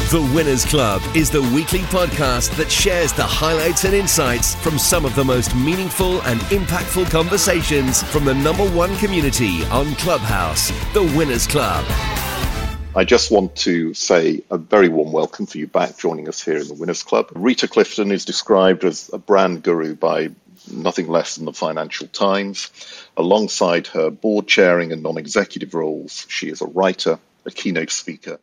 The Winners Club is the weekly podcast that shares the highlights and insights from some of the most meaningful and impactful conversations from the #1 community on Clubhouse, The Winners Club. I just want to say a very warm welcome for you back joining us here in the Winners Club. Rita Clifton is described as a brand guru by nothing less than the Financial Times. Alongside her board chairing and non-executive roles, she is a writer, a keynote speaker,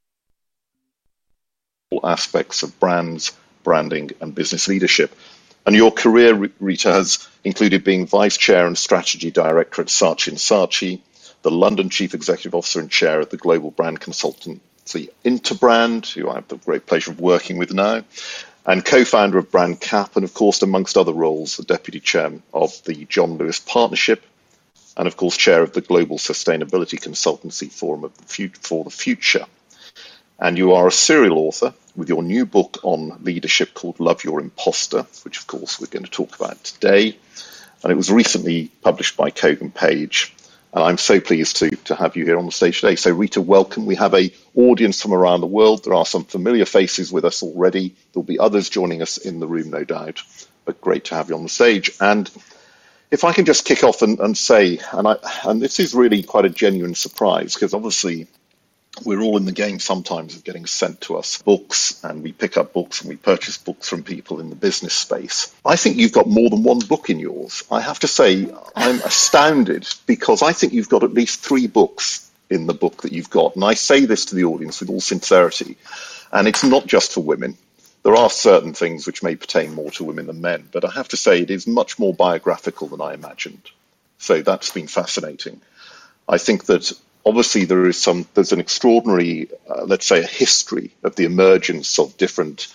all aspects of brands, branding and business leadership. And your career, Rita, has included being vice chair and strategy director at Saatchi & Saatchi, the London chief executive officer and chair at the global brand consultancy Interbrand, who I have the great pleasure of working with now, and co-founder of Brand Cap, and of course, amongst other roles, the deputy chairman of the John Lewis Partnership, and of course, chair of the Global Sustainability Consultancy Forum for the Future. And you are a serial author with your new book on leadership called Love Your Imposter, which of course we're going to talk about today. And it was recently published by Kogan Page. And I'm so pleased to have you here on the stage today. So Rita, welcome. We have an audience from around the world. There are some familiar faces with us already. There'll be others joining us in the room, no doubt. But great to have you on the stage. And if I can just kick off and say, and this is really quite a genuine surprise, because obviously we're all in the game sometimes of getting sent to us books, and we pick up books and we purchase books from people in the business space. I think you've got more than one book in yours. I have to say, I'm astounded because I think you've got at least 3 books in the book that you've got. And I say this to the audience with all sincerity, and it's not just for women. There are certain things which may pertain more to women than men, but I have to say it is much more biographical than I imagined. So that's been fascinating. I think that obviously, there's an extraordinary, let's say, a history of the emergence of different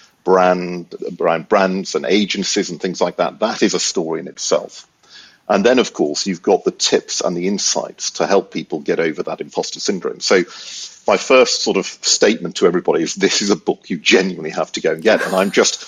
brands and agencies and things like that. That is a story in itself. And then, of course, you've got the tips and the insights to help people get over that imposter syndrome. So my first sort of statement to everybody is this is a book you genuinely have to go and get. And I'm just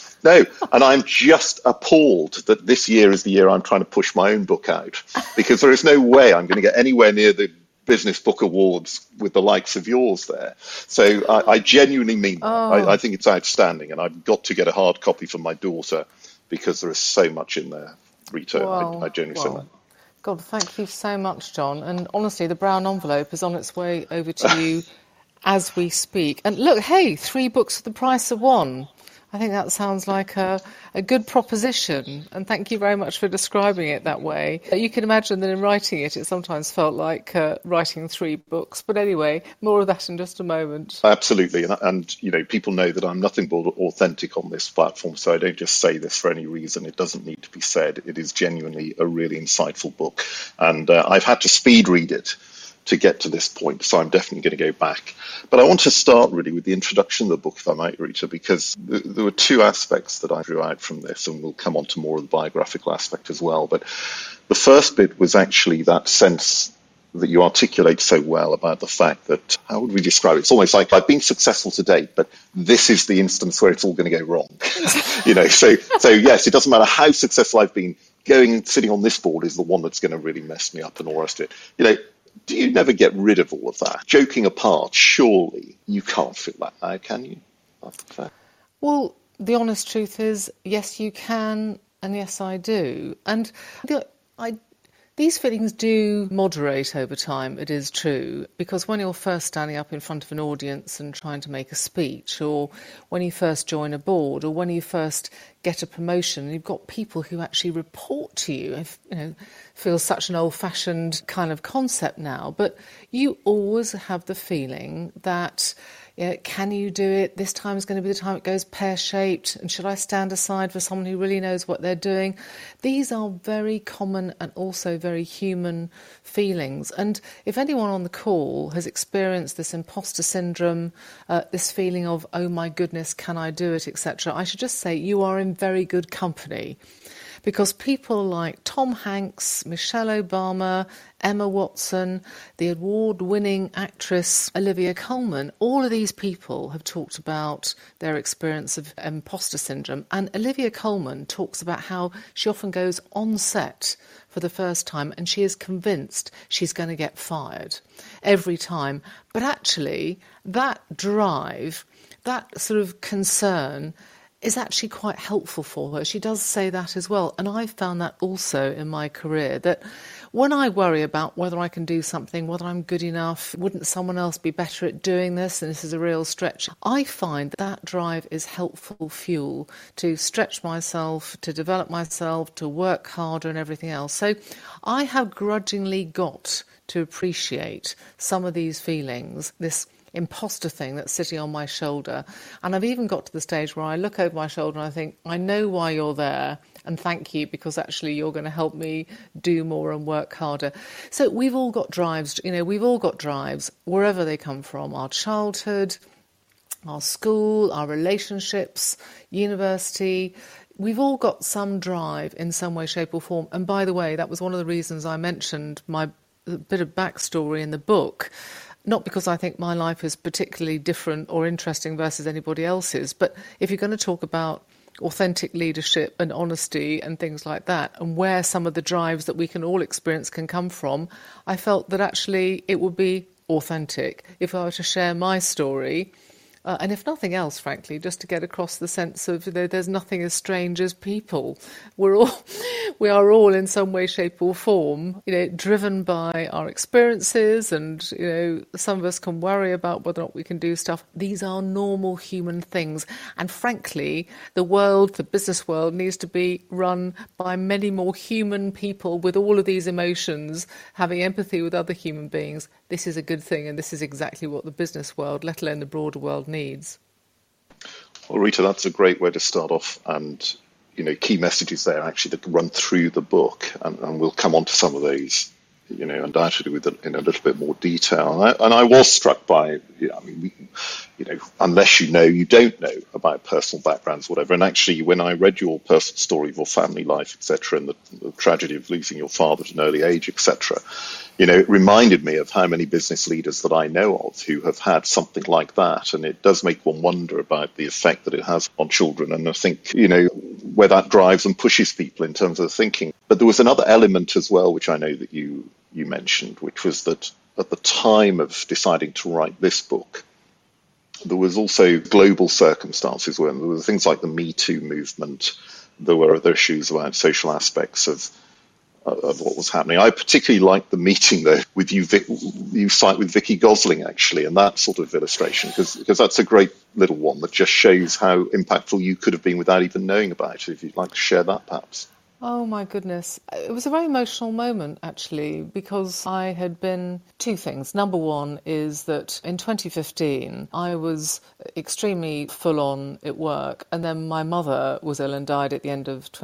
appalled that this year is the year I'm trying to push my own book out, because there is no way I'm going to get anywhere near the Business Book Awards with the likes of yours there. So I genuinely mean that. I think it's outstanding, and I've got to get a hard copy for my daughter because there is so much in there, Rita. I genuinely say that. God, thank you so much, John. And honestly, the brown envelope is on its way over to you as we speak. And look, hey, 3 books for the price of 1. I think that sounds like a good proposition, and thank you very much for describing it that way. You can imagine that in writing it, it sometimes felt like writing 3 books. But anyway, more of that in just a moment. Absolutely, and you know, people know that I'm nothing but authentic on this platform, so I don't just say this for any reason. It doesn't need to be said. It is genuinely a really insightful book, and I've had to speed read it to get to this point, so I'm definitely going to go back. But I want to start really with the introduction of the book, if I might, Rita, because there were 2 aspects that I drew out from this, and we'll come on to more of the biographical aspect as well. But the first bit was actually that sense that you articulate so well about the fact that, how would we describe it? It's almost like I've been successful to date, but this is the instance where it's all going to go wrong. You know, so yes, it doesn't matter how successful I've been, going and sitting on this board is the one that's going to really mess me up and all the rest of it. You know, do you never get rid of all of that? Joking apart, surely you can't feel that now, can you? Well, the honest truth is, yes, you can, and yes, I do. And these feelings do moderate over time, it is true, because when you're first standing up in front of an audience and trying to make a speech, or when you first join a board, or when you first get a promotion, you've got people who actually report to you. You know, feels such an old-fashioned kind of concept now, but you always have the feeling that, can you do it? This time is going to be the time it goes pear-shaped, and should I stand aside for someone who really knows what they're doing? These are very common and also very human feelings. And if anyone on the call has experienced this imposter syndrome, this feeling of, oh my goodness, can I do it, etc., I should just say you are in very good company. because people like Tom Hanks, Michelle Obama, Emma Watson, the award-winning actress Olivia Colman, all of these people have talked about their experience of imposter syndrome. And Olivia Colman talks about how she often goes on set for the first time and she is convinced she's going to get fired every time. But actually, that drive, that sort of concern is actually quite helpful for her. She does say that as well. And I've found that also in my career, that when I worry about whether I can do something, whether I'm good enough, wouldn't someone else be better at doing this, and this is a real stretch, I find that drive is helpful fuel to stretch myself, to develop myself, to work harder and everything else. So I have grudgingly got to appreciate some of these feelings, this imposter thing that's sitting on my shoulder. And I've even got to the stage where I look over my shoulder and I think, I know why you're there, and thank you, because actually you're going to help me do more and work harder. So we've all got drives, we've all got drives, wherever they come from, our childhood, our school, our relationships, university. We've all got some drive in some way, shape or form. And by the way, that was one of the reasons I mentioned my bit of backstory in the book. Not because I think my life is particularly different or interesting versus anybody else's, but if you're going to talk about authentic leadership and honesty and things like that, and where some of the drives that we can all experience can come from, I felt that actually it would be authentic if I were to share my story. And if nothing else, frankly, just to get across the sense of there's nothing as strange as people. We are all in some way, shape or form, driven by our experiences, and, some of us can worry about whether or not we can do stuff. These are normal human things. And frankly, the business world needs to be run by many more human people with all of these emotions, having empathy with other human beings. This is a good thing, and this is exactly what the business world, let alone the broader world, needs. Well, Rita, that's a great way to start off, and key messages there actually that run through the book, and we'll come on to some of those, undoubtedly in a little bit more detail. And I was struck by, unless you don't know about personal backgrounds, whatever. And actually, when I read your personal story of your family life, etc., and the tragedy of losing your father at an early age, etc., it reminded me of how many business leaders that I know of who have had something like that. And it does make one wonder about the effect that it has on children. And I think, where that drives and pushes people in terms of thinking. But there was another element as well, which I know that you mentioned, which was that at the time of deciding to write this book, there was also global circumstances when there were things like the Me Too movement. There were other issues about social aspects of what was happening. I particularly liked the meeting, though, with you cite with Vicky Gosling, actually, and that sort of illustration, because that's a great little one that just shows how impactful you could have been without even knowing about it. If you'd like to share that, perhaps. Oh, my goodness. It was a very emotional moment, actually, because I had been two things. Number one is that in 2015, I was extremely full on at work. And then my mother was ill and died at the end of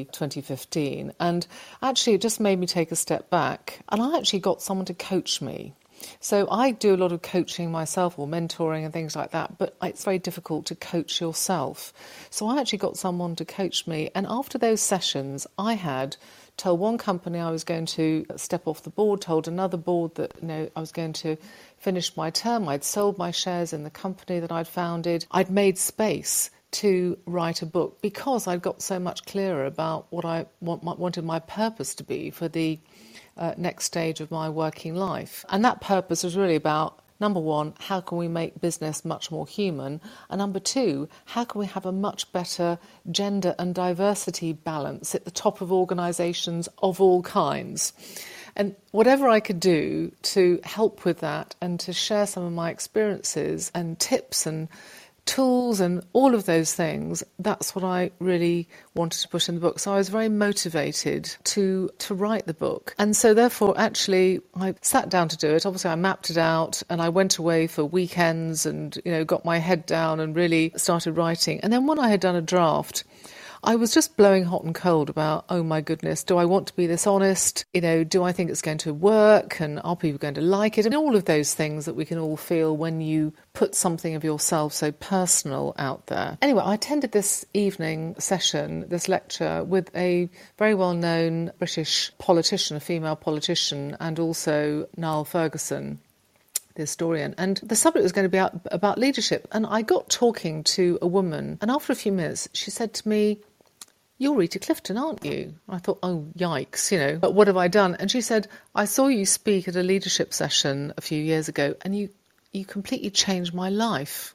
2015. And actually, it just made me take a step back. And I actually got someone to coach me. So I do a lot of coaching myself, or mentoring and things like that, but it's very difficult to coach yourself. So I actually got someone to coach me, and after those sessions I had told one company I was going to step off the board, told another board that I was going to finish my term. I'd sold my shares in the company that I'd founded. I'd made space to write a book because I'd got so much clearer about what I wanted my purpose to be for the next stage of my working life. And that purpose was really about, number one, how can we make business much more human? And number two, how can we have a much better gender and diversity balance at the top of organisations of all kinds? And whatever I could do to help with that and to share some of my experiences and tips and tools and all of those things, that's what I really wanted to put in the book. So I was very motivated to write the book. And so therefore, actually, I sat down to do it. Obviously, I mapped it out and I went away for weekends and, got my head down and really started writing. And then when I had done a draft, I was just blowing hot and cold about, oh my goodness, do I want to be this honest? Do I think it's going to work? And are people going to like it? And all of those things that we can all feel when you put something of yourself so personal out there. Anyway, I attended this evening session, this lecture, with a very well-known British politician, a female politician, and also Niall Ferguson, the historian. And the subject was going to be about leadership. And I got talking to a woman, and after a few minutes, she said to me, "You're Rita Clifton, aren't you?" I thought, oh, yikes, but what have I done? And she said, "I saw you speak at a leadership session a few years ago, and you completely changed my life."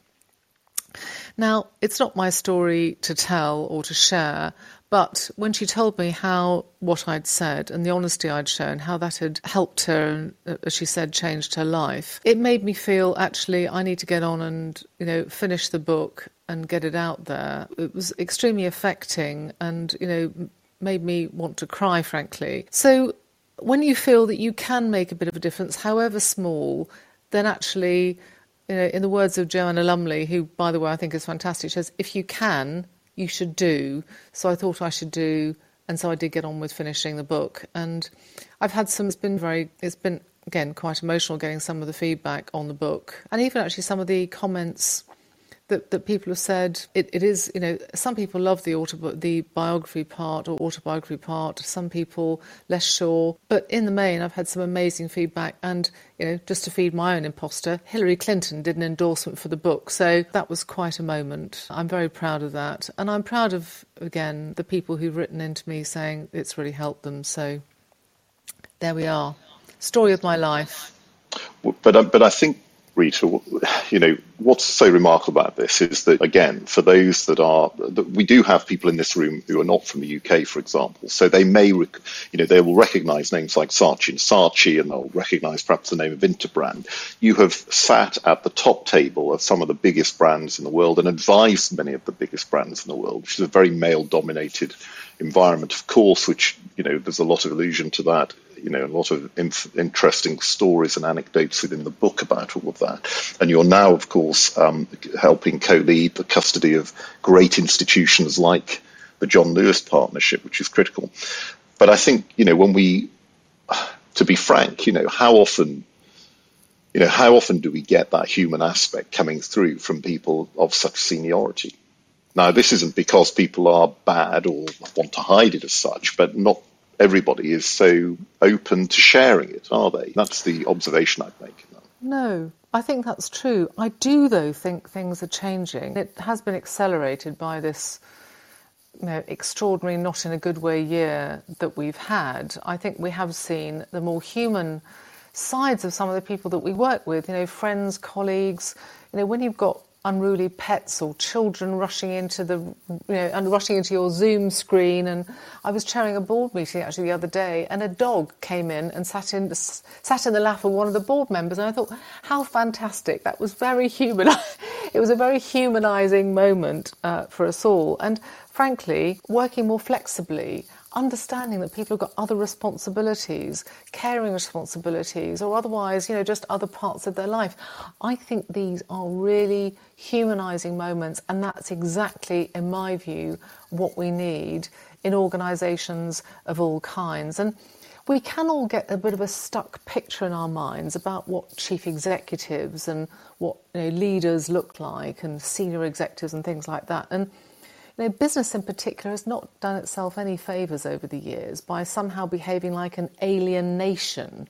Now, it's not my story to tell or to share, but when she told me what I'd said and the honesty I'd shown, how that had helped her and, as she said, changed her life, it made me feel, actually, I need to get on and, finish the book and get it out there. It was extremely affecting and, made me want to cry, frankly. So when you feel that you can make a bit of a difference, however small, then actually, in the words of Joanna Lumley, who, by the way, I think is fantastic, she says, if you can, you should do. So I thought I should do, and so I did get on with finishing the book. And I've had it's been, again, quite emotional getting some of the feedback on the book. And even actually some of the comments that people have said, it is, some people love the biography part or autobiography part, some people less sure. But in the main, I've had some amazing feedback. And, just to feed my own imposter, Hillary Clinton did an endorsement for the book. So that was quite a moment. I'm very proud of that. And I'm proud of, again, the people who've written into me saying it's really helped them. So there we are. Story of my life. But I think, Rita, what's so remarkable about this is that, again, for those we do have people in this room who are not from the UK, for example, so they may, they will recognise names like Saatchi and Saatchi, and they'll recognise perhaps the name of Interbrand. You have sat at the top table of some of the biggest brands in the world and advised many of the biggest brands in the world, which is a very male-dominated environment, of course, which, there's a lot of allusion to that. A lot of interesting stories and anecdotes within the book about all of that. And you're now, of course, helping co-lead the custody of great institutions like the John Lewis Partnership, which is critical. But I think, to be frank, how often do we get that human aspect coming through from people of such seniority? Now, this isn't because people are bad or want to hide it as such, but not everybody is so open to sharing it, are they? That's the observation I'd make. No, I think that's true. I do, though, think things are changing. It has been accelerated by this extraordinary, not in a good way, year that we've had. I think we have seen the more human sides of some of the people that we work with, friends, colleagues. When you've got unruly pets or children rushing into your Zoom screen. And I was chairing a board meeting actually the other day, and a dog came in and sat in the lap of one of the board members, and I thought, how fantastic! That was very human. It was a very humanising moment for us all, and frankly, working more flexibly. Understanding that people have got other responsibilities, caring responsibilities, or otherwise, just other parts of their life. I think these are really humanising moments, and that's exactly, in my view, what we need in organisations of all kinds. And we can all get a bit of a stuck picture in our minds about what chief executives and what leaders look like, and senior executives and things like that. And business in particular has not done itself any favours over the years by somehow behaving like an alien nation,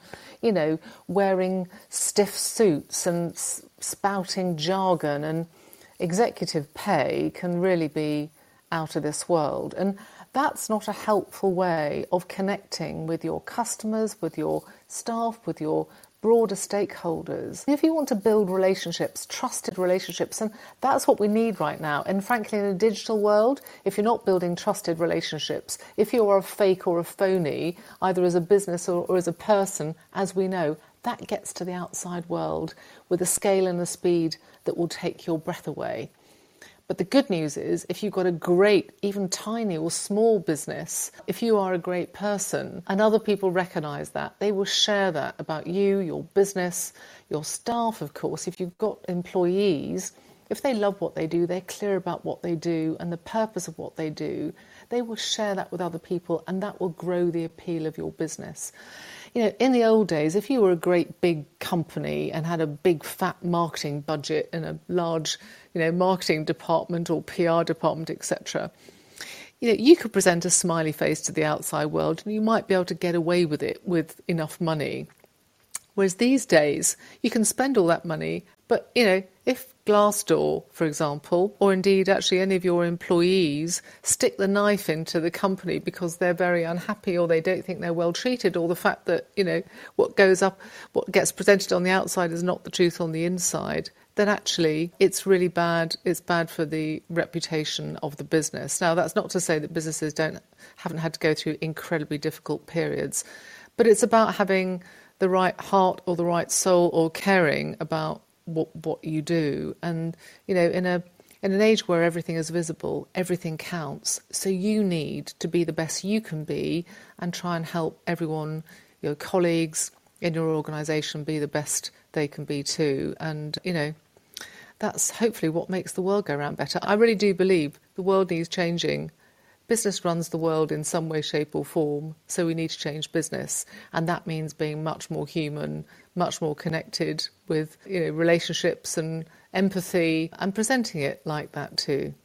wearing stiff suits and spouting jargon, and executive pay can really be out of this world. And that's not a helpful way of connecting with your customers, with your staff, with your broader stakeholders. If you want to build relationships, trusted relationships, and that's what we need right now. And frankly, in a digital world, if you're not building trusted relationships, if you are a fake or a phony, either as a business or as a person, as we know, that gets to the outside world with a scale and a speed that will take your breath away. But the good news is, if you've got a great, even tiny or small business, if you are a great person and other people recognise that, they will share that about you, your business, your staff, of course. If you've got employees, if they love what they do, they're clear about what they do and the purpose of what they do, they will share that with other people, and that will grow the appeal of your business. In the old days, if you were a great big company and had a big fat marketing budget and a large, marketing department or PR department, etc., you could present a smiley face to the outside world and you might be able to get away with it with enough money. Whereas these days, you can spend all that money, but, if Glassdoor, for example, or indeed actually any of your employees stick the knife into the company because they're very unhappy or they don't think they're well treated, or the fact that, what gets presented on the outside is not the truth on the inside, then actually it's really bad. It's bad for the reputation of the business. Now, that's not to say that businesses haven't had to go through incredibly difficult periods, but it's about having the right heart or the right soul or caring about what you do. And, in an age where everything is visible, everything counts. So you need to be the best you can be and try and help everyone, your colleagues in your organisation, be the best they can be too. And, that's hopefully what makes the world go round better. I really do believe the world needs changing. Business runs the world in some way, shape or form, so we need to change business. And that means being much more human, much more connected with relationships and empathy, and presenting it like that too.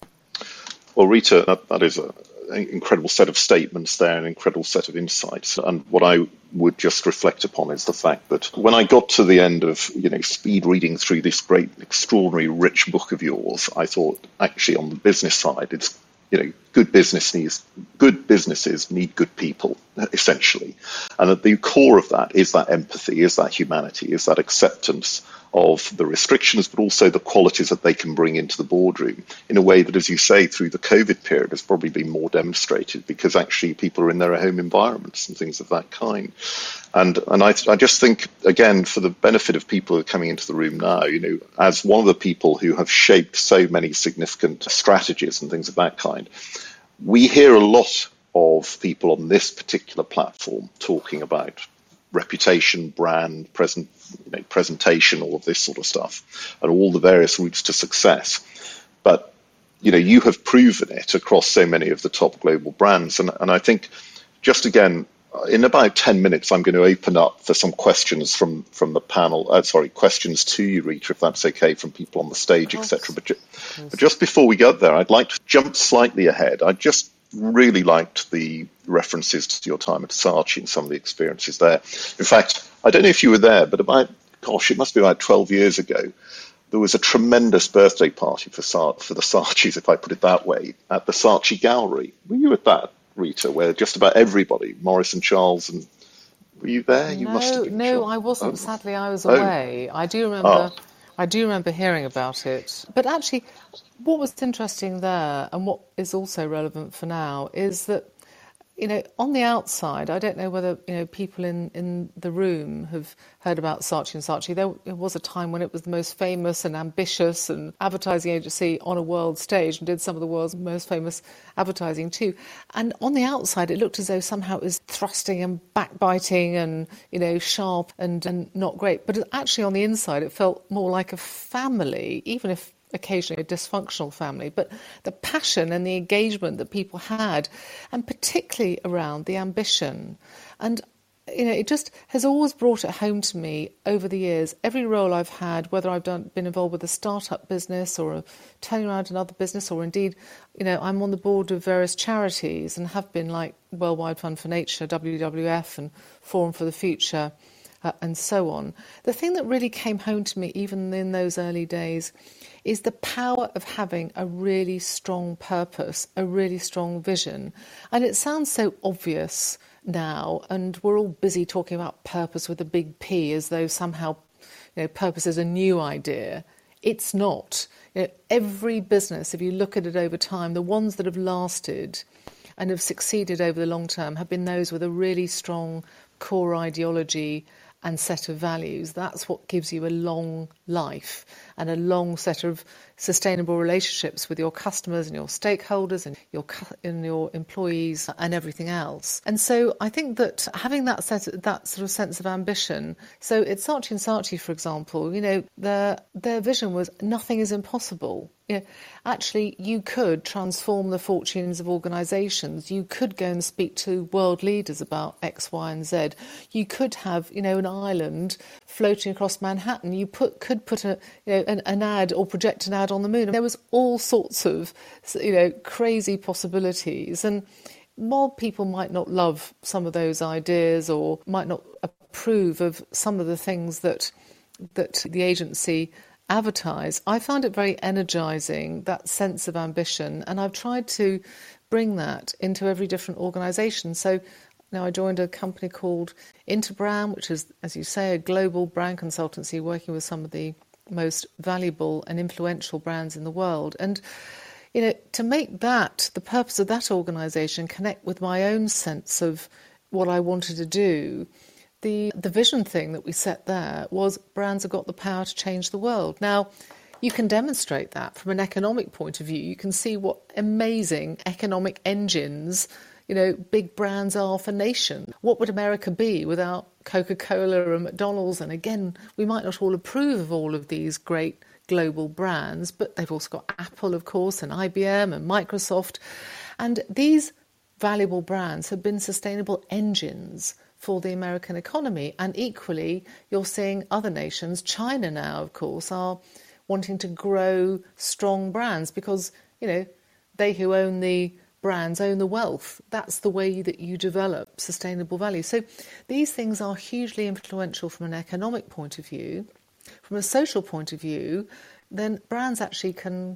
Well, Rita, that is an incredible set of statements there, an incredible set of insights. And what I would just reflect upon is the fact that when I got to the end of, speed reading through this great, extraordinary, rich book of yours, I thought, actually, on the business side, it's good businesses need good people, essentially. And at the core of that is that empathy, is that humanity, is that acceptance of the restrictions, but also the qualities that they can bring into the boardroom in a way that, as you say, through the COVID period has probably been more demonstrated, because actually people are in their home environments and things of that kind. And I just think, again, for the benefit of people who are coming into the room now, as one of the people who have shaped so many significant strategies and things of that kind, we hear a lot of people on this particular platform talking about reputation, brand, presentation, all of this sort of stuff, and all the various routes to success. But, you have proven it across so many of the top global brands. And I think, just again, in about 10 minutes, I'm going to open up for some questions from the panel. Questions to you, Rita, if that's okay, from people on the stage, etc. But just before we go there, I'd like to jump slightly ahead. I just really liked the references to your time at Saatchi and some of the experiences there. In fact, I don't know if you were there, but it must be about 12 years ago, there was a tremendous birthday party for the Saatchis, if I put it that way, at the Saatchi Gallery. Were you at that, Rita, where just about everybody, Maurice and Charles, and were you there? You must have been. No, I wasn't. Sadly, I was away. I do remember hearing about it. But actually, what was interesting there, and what is also relevant for now, is that, on the outside, I don't know whether, people in the room have heard about Saatchi and Saatchi. There was a time when it was the most famous and ambitious and advertising agency on a world stage, and did some of the world's most famous advertising too. And on the outside, it looked as though somehow it was thrusting and backbiting and, sharp and not great. But actually on the inside, it felt more like a family, even if occasionally a dysfunctional family, but the passion and the engagement that people had, and particularly around the ambition. And, it just has always brought it home to me over the years. Every role I've had, whether I've been involved with a startup business or turning around another business, or indeed, I'm on the board of various charities and have been, like Worldwide Fund for Nature, WWF and Forum for the Future, and so on. The thing that really came home to me, even in those early days, is the power of having a really strong purpose, a really strong vision. And it sounds so obvious now, and we're all busy talking about purpose with a big P, as though somehow purpose is a new idea. It's not. Every business, if you look at it over time, the ones that have lasted and have succeeded over the long term have been those with a really strong core ideology and set of values. That's what gives you a long life. and a long set of sustainable relationships with your customers and your stakeholders and your employees and everything else. And so I think that having that sort of sense of ambition. So at Saatchi & Saatchi, for example, their vision was nothing is impossible. Actually, you could transform the fortunes of organisations. You could go and speak to world leaders about X, Y, and Z. You could have, an island floating across Manhattan. You could put an ad or project an ad on the moon. There was all sorts of, crazy possibilities. And while people might not love some of those ideas or might not approve of some of the things that the agency advertise, I found it very energising, that sense of ambition, and I've tried to bring that into every different organisation. So now I joined a company called Interbrand, which is, as you say, a global brand consultancy working with some of the most valuable and influential brands in the world. And to make that, the purpose of that organisation, connect with my own sense of what I wanted to do, the vision thing that we set there was brands have got the power to change the world. Now, you can demonstrate that from an economic point of view. You can see what amazing economic engines, big brands are for nations. What would America be without Coca-Cola and McDonald's? And again, we might not all approve of all of these great global brands, but they've also got Apple, of course, and IBM and Microsoft. And these valuable brands have been sustainable engines for the American economy. And equally, you're seeing other nations, China now, of course, are wanting to grow strong brands because, they who own the brands own the wealth. That's the way that you develop sustainable value. So these things are hugely influential from an economic point of view. From a social point of view, then brands actually can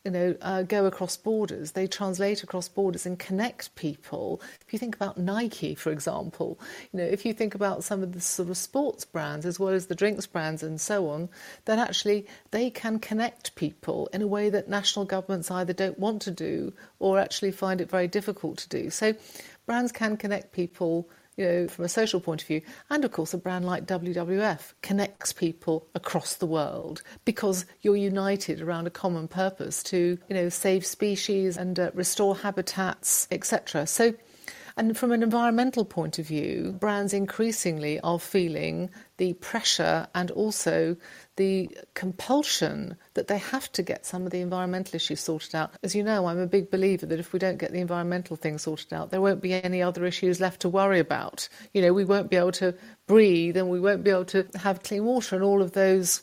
go across borders. They translate across borders and connect people. If you think about Nike, for example, if you think about some of the sort of sports brands as well as the drinks brands and so on, then actually they can connect people in a way that national governments either don't want to do or actually find it very difficult to do. So brands can connect people from a social point of view. And of course, a brand like WWF connects people across the world because you're united around a common purpose to, save species and restore habitats, etc. So, and from an environmental point of view, brands increasingly are feeling the pressure and also the compulsion that they have to get some of the environmental issues sorted out. As you know, I'm a big believer that if we don't get the environmental things sorted out, there won't be any other issues left to worry about. We won't be able to breathe and we won't be able to have clean water and all of those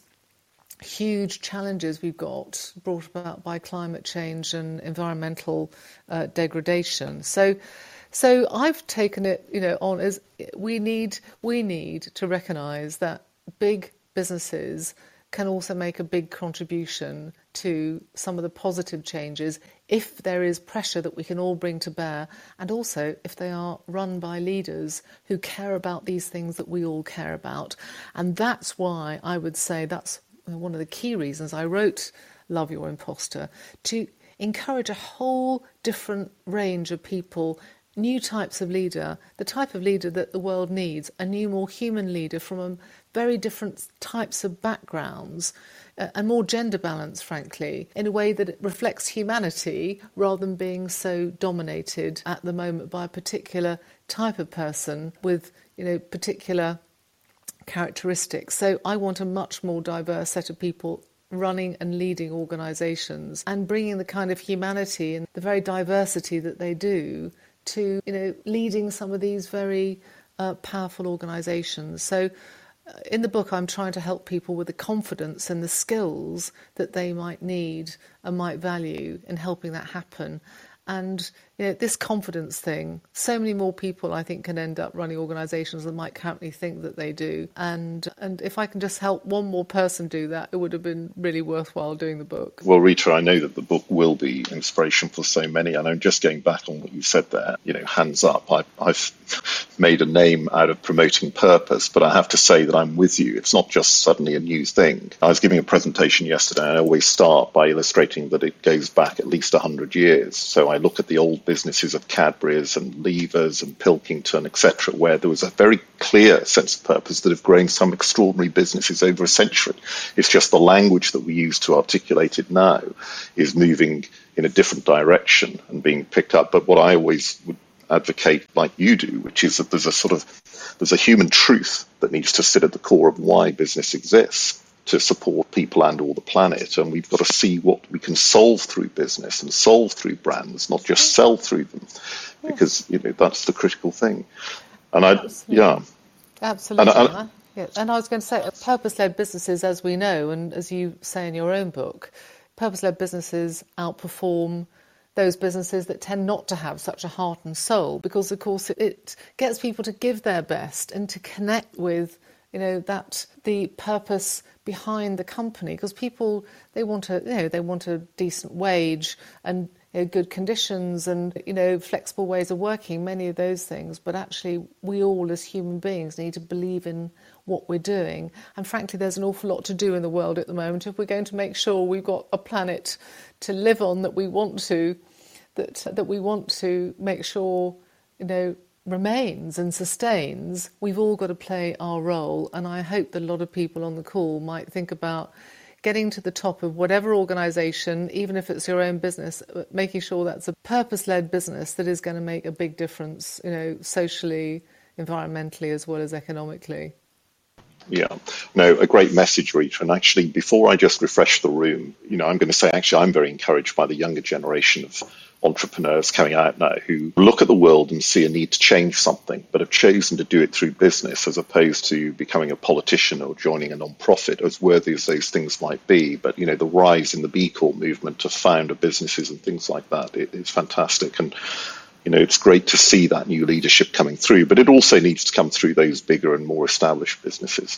huge challenges we've got brought about by climate change and environmental degradation. So I've taken it, on as we need to recognise that big businesses can also make a big contribution to some of the positive changes if there is pressure that we can all bring to bear, and also if they are run by leaders who care about these things that we all care about. And that's why I would say that's one of the key reasons I wrote Love Your Imposter, to encourage a whole different range of people, new types of leader, the type of leader that the world needs, a new, more human leader from very different types of backgrounds, and more gender balance, frankly, in a way that it reflects humanity rather than being so dominated at the moment by a particular type of person with, particular characteristics. So I want a much more diverse set of people running and leading organisations and bringing the kind of humanity and the very diversity that they do to, leading some of these very powerful organisations. So in the book, I'm trying to help people with the confidence and the skills that they might need and might value in helping that happen. And this confidence thing, so many more people, I think, can end up running organisations than might currently think that they do. And if I can just help one more person do that, it would have been really worthwhile doing the book. Well, Rita, I know that the book will be inspiration for so many. And I'm just going back on what you said there, hands up. I've made a name out of promoting purpose, but I have to say that I'm with you. It's not just suddenly a new thing. I was giving a presentation yesterday, and I always start by illustrating that it goes back at least 100 years. So I look at the old old businesses of Cadbury's and Levers and Pilkington, etc., where there was a very clear sense of purpose that have grown some extraordinary businesses over a century. It's just the language that we use to articulate it now is moving in a different direction and being picked up. But what I always would advocate, like you do, which is that there's a human truth that needs to sit at the core of why business exists, to support people and all the planet. And we've got to see what we can solve through business and solve through brands, not just sell through them, because that's the critical thing. And Absolutely. And I was going to say, purpose-led businesses, as we know, and as you say in your own book, purpose-led businesses outperform those businesses that tend not to have such a heart and soul, because of course it gets people to give their best and to connect with the purpose behind the company, because people, they want a decent wage and good conditions and flexible ways of working, many of those things. But actually, we all as human beings need to believe in what we're doing. And frankly, there's an awful lot to do in the world at the moment. If we're going to make sure we've got a planet to live on that we want to make sure remains and sustains, we've all got to play our role. And I hope that a lot of people on the call might think about getting to the top of whatever organisation, even if it's your own business, making sure that's a purpose-led business that is going to make a big difference, socially, environmentally, as well as economically. Yeah, no, a great message, Rita. And actually, before I just refresh the room, I'm going to say, actually, I'm very encouraged by the younger generation of entrepreneurs coming out now who look at the world and see a need to change something, but have chosen to do it through business as opposed to becoming a politician or joining a non-profit, as worthy as those things might be. But, the rise in the B Corp movement to founder businesses and things like that, it's fantastic. And it's great to see that new leadership coming through, but it also needs to come through those bigger and more established businesses.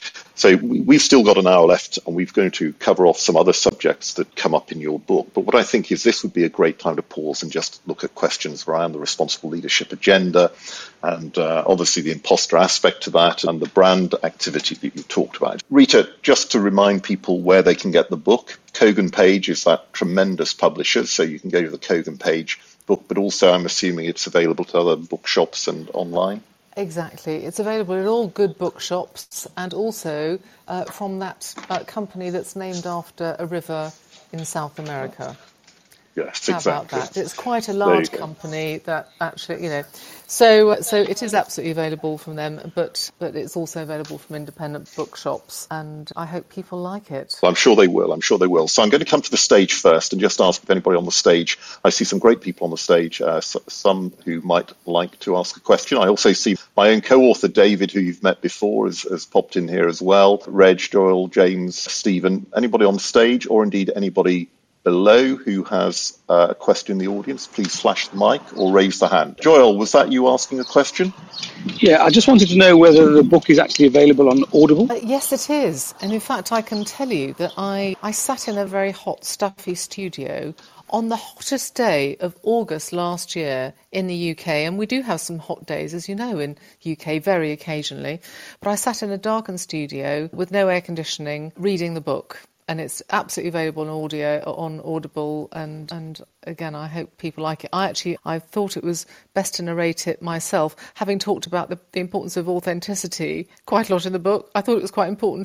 So we've still got an hour left, and we're going to cover off some other subjects that come up in your book. But what I think is this would be a great time to pause and just look at questions around the responsible leadership agenda and obviously the imposter aspect to that and the brand activity that you talked about. Rita, just to remind people where they can get the book, Kogan Page is that tremendous publisher, so you can go to the Kogan Page book, but also I'm assuming it's available to other bookshops and online. Exactly. It's available in all good bookshops and also from that company that's named after a river in South America. Yes, How exactly. about that? It's quite a large company that actually, so it is absolutely available from them, but it's also available from independent bookshops, and I hope people like it. Well, I'm sure they will. So I'm going to come to the stage first and just ask if anybody on the stage, I see some great people on the stage, some who might like to ask a question. I also see my own co-author, David, who you've met before, has popped in here as well. Reg, Joel, James, Stephen, anybody on stage or indeed anybody below who has a question in the audience, please flash the mic or raise the hand. Joel, was that you asking a question? Yeah, I just wanted to know whether the book is actually available on Audible. Yes, it is. And in fact, I can tell you that I sat in a very hot, stuffy studio on the hottest day of August last year in the UK. And we do have some hot days, as you know, in UK very occasionally. But I sat in a darkened studio with no air conditioning reading the book. And it's absolutely available on audio, on Audible, and again, I hope people like it. I thought it was best to narrate it myself, having talked about the importance of authenticity quite a lot in the book. I thought it was quite important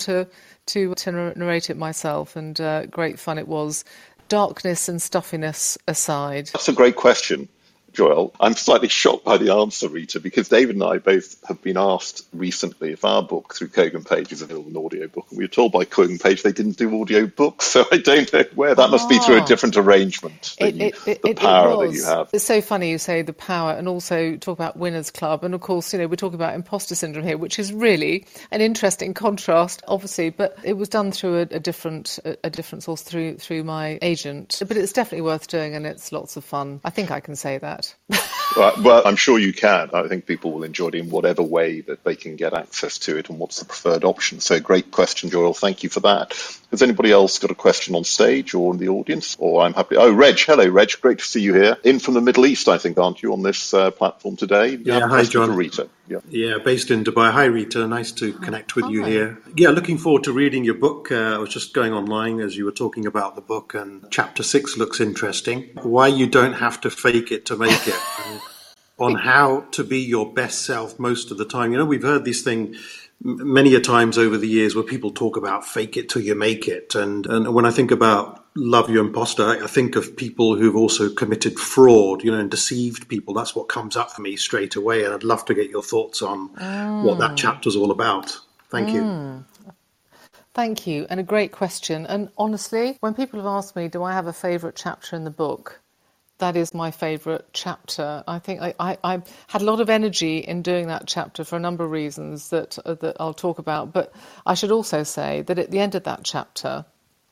to narrate it myself, and great fun it was. Darkness and stuffiness aside. That's a great question, Joel. I'm slightly shocked by the answer, Rita, because David and I both have been asked recently if our book through Kogan Page is available in audio book. And we were told by Kogan Page they didn't do audio books, so I don't know where. That must be through a different arrangement, the power that you have. It's so funny you say the power, and also talk about Winners Club. And of course, we're talking about imposter syndrome here, which is really an interesting contrast, obviously, but it was done through a different source through my agent. But it's definitely worth doing, and it's lots of fun. I think I can say that. Well, I'm sure you can. I think people will enjoy it in whatever way that they can get access to it and what's the preferred option. So great question, Joel. Thank you for that. Has anybody else got a question on stage or in the audience? Or I'm happy. Oh, Reg. Hello, Reg. Great to see you here. In from the Middle East, I think, aren't you, on this platform today? Yeah, hi, John. For Rita. Yeah. Yeah, based in Dubai. Hi, Rita. Nice to connect with you Hi. here. Yeah, looking forward to reading your book. I was just going online as you were talking about the book, and chapter 6 looks interesting. Why you don't have to fake it to make it. And on how to be your best self most of the time. You know, we've heard this thing many a times over the years where people talk about fake it till you make it. And when I think about Love Your Imposter, I think of people who've also committed fraud, you know, and deceived people. That's what comes up for me straight away. And I'd love to get your thoughts on what that chapter's all about. Thank you. Thank you, and a great question. And honestly, when people have asked me, do I have a favourite chapter in the book? That is my favourite chapter. I think I had a lot of energy in doing that chapter for a number of reasons that I'll talk about. But I should also say that at the end of that chapter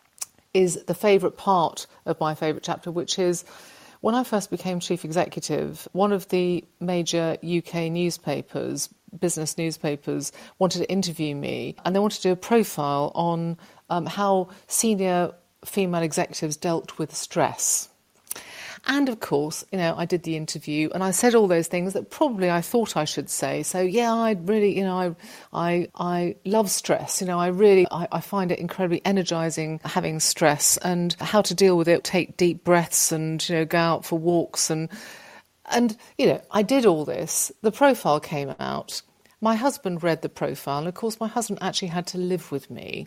is the favourite part of my favourite chapter, which is when I first became chief executive, one of the major UK newspapers, business newspapers, wanted to interview me, and they wanted to do a profile on how senior female executives dealt with stress. And of course, you know, I did the interview and I said all those things that probably I thought I should say. So yeah, I really, you know, I love stress. You know, I find it incredibly energizing having stress and how to deal with it, take deep breaths and, you know, go out for walks and, you know, I did all this. The profile came out. My husband read the profile and of course my husband actually had to live with me.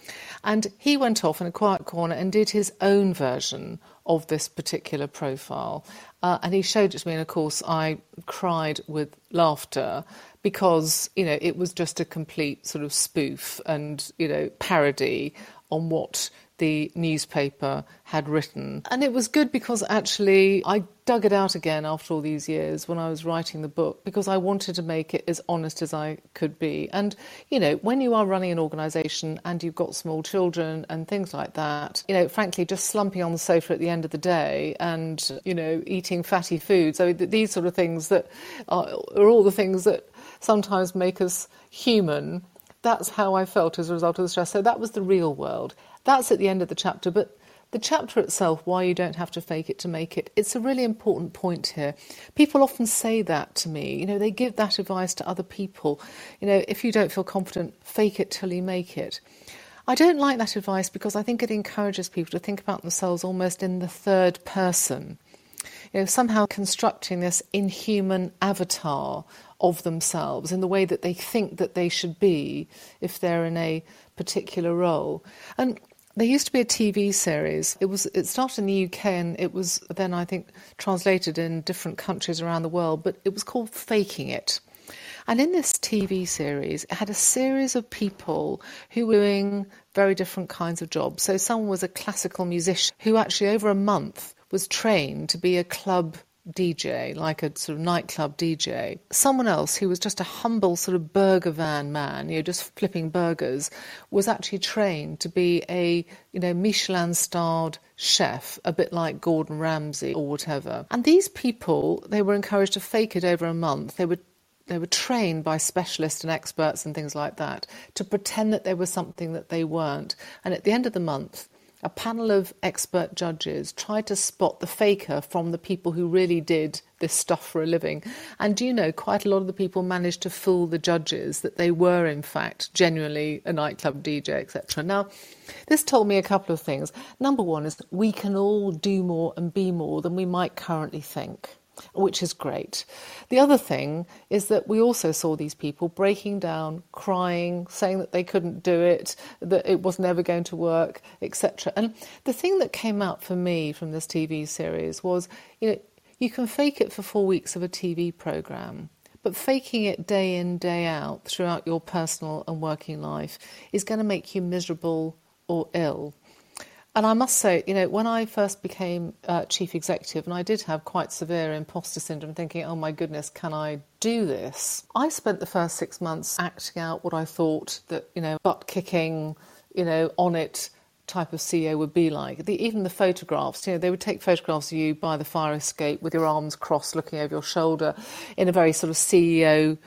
And he went off in a quiet corner and did his own version of this particular profile. And he showed it to me, and of course I cried with laughter because, you know, it was just a complete sort of spoof and, you know, parody on what the newspaper had written. And it was good because actually I dug it out again after all these years when I was writing the book because I wanted to make it as honest as I could be. And, you know, when you are running an organisation and you've got small children and things like that, you know, frankly, just slumping on the sofa at the end of the day and, you know, eating fatty foods, I mean, these sort of things that are all the things that sometimes make us human. That's how I felt as a result of the stress. So that was the real world. That's at the end of the chapter. But the chapter itself, why you don't have to fake it to make it, it's a really important point here. People often say that to me. You know, they give that advice to other people. You know, if you don't feel confident, fake it till you make it. I don't like that advice because I think it encourages people to think about themselves almost in the third person. You know, somehow constructing this inhuman avatar of themselves in the way that they think that they should be if they're in a particular role. And there used to be a TV series. It started in the UK and it was then, I think, translated in different countries around the world, but it was called Faking It. And in this TV series, it had a series of people who were doing very different kinds of jobs. So someone was a classical musician who actually over a month was trained to be a club DJ, like a sort of nightclub DJ. Someone else who was just a humble sort of burger van man, you know, just flipping burgers, was actually trained to be a, you know, Michelin-starred chef, a bit like Gordon Ramsay or whatever. And these people, they were encouraged to fake it over a month. They were trained by specialists and experts and things like that to pretend that they were something that they weren't. And at the end of the month, a panel of expert judges tried to spot the faker from the people who really did this stuff for a living. And do you know, quite a lot of the people managed to fool the judges that they were, in fact, genuinely a nightclub DJ, etc. Now, this told me a couple of things. Number one is we can all do more and be more than we might currently think, which is great. The other thing is that we also saw these people breaking down, crying, saying that they couldn't do it, that it was never going to work, etc. And the thing that came out for me from this TV series was, you know, you can fake it for 4 weeks of a TV programme, but faking it day in, day out throughout your personal and working life is going to make you miserable or ill. And I must say, you know, when I first became chief executive, and I did have quite severe imposter syndrome, thinking, oh my goodness, can I do this? I spent the first 6 months acting out what I thought that, you know, butt-kicking, you know, on it type of CEO would be like. Even the photographs, you know, they would take photographs of you by the fire escape with your arms crossed, looking over your shoulder in a very sort of CEO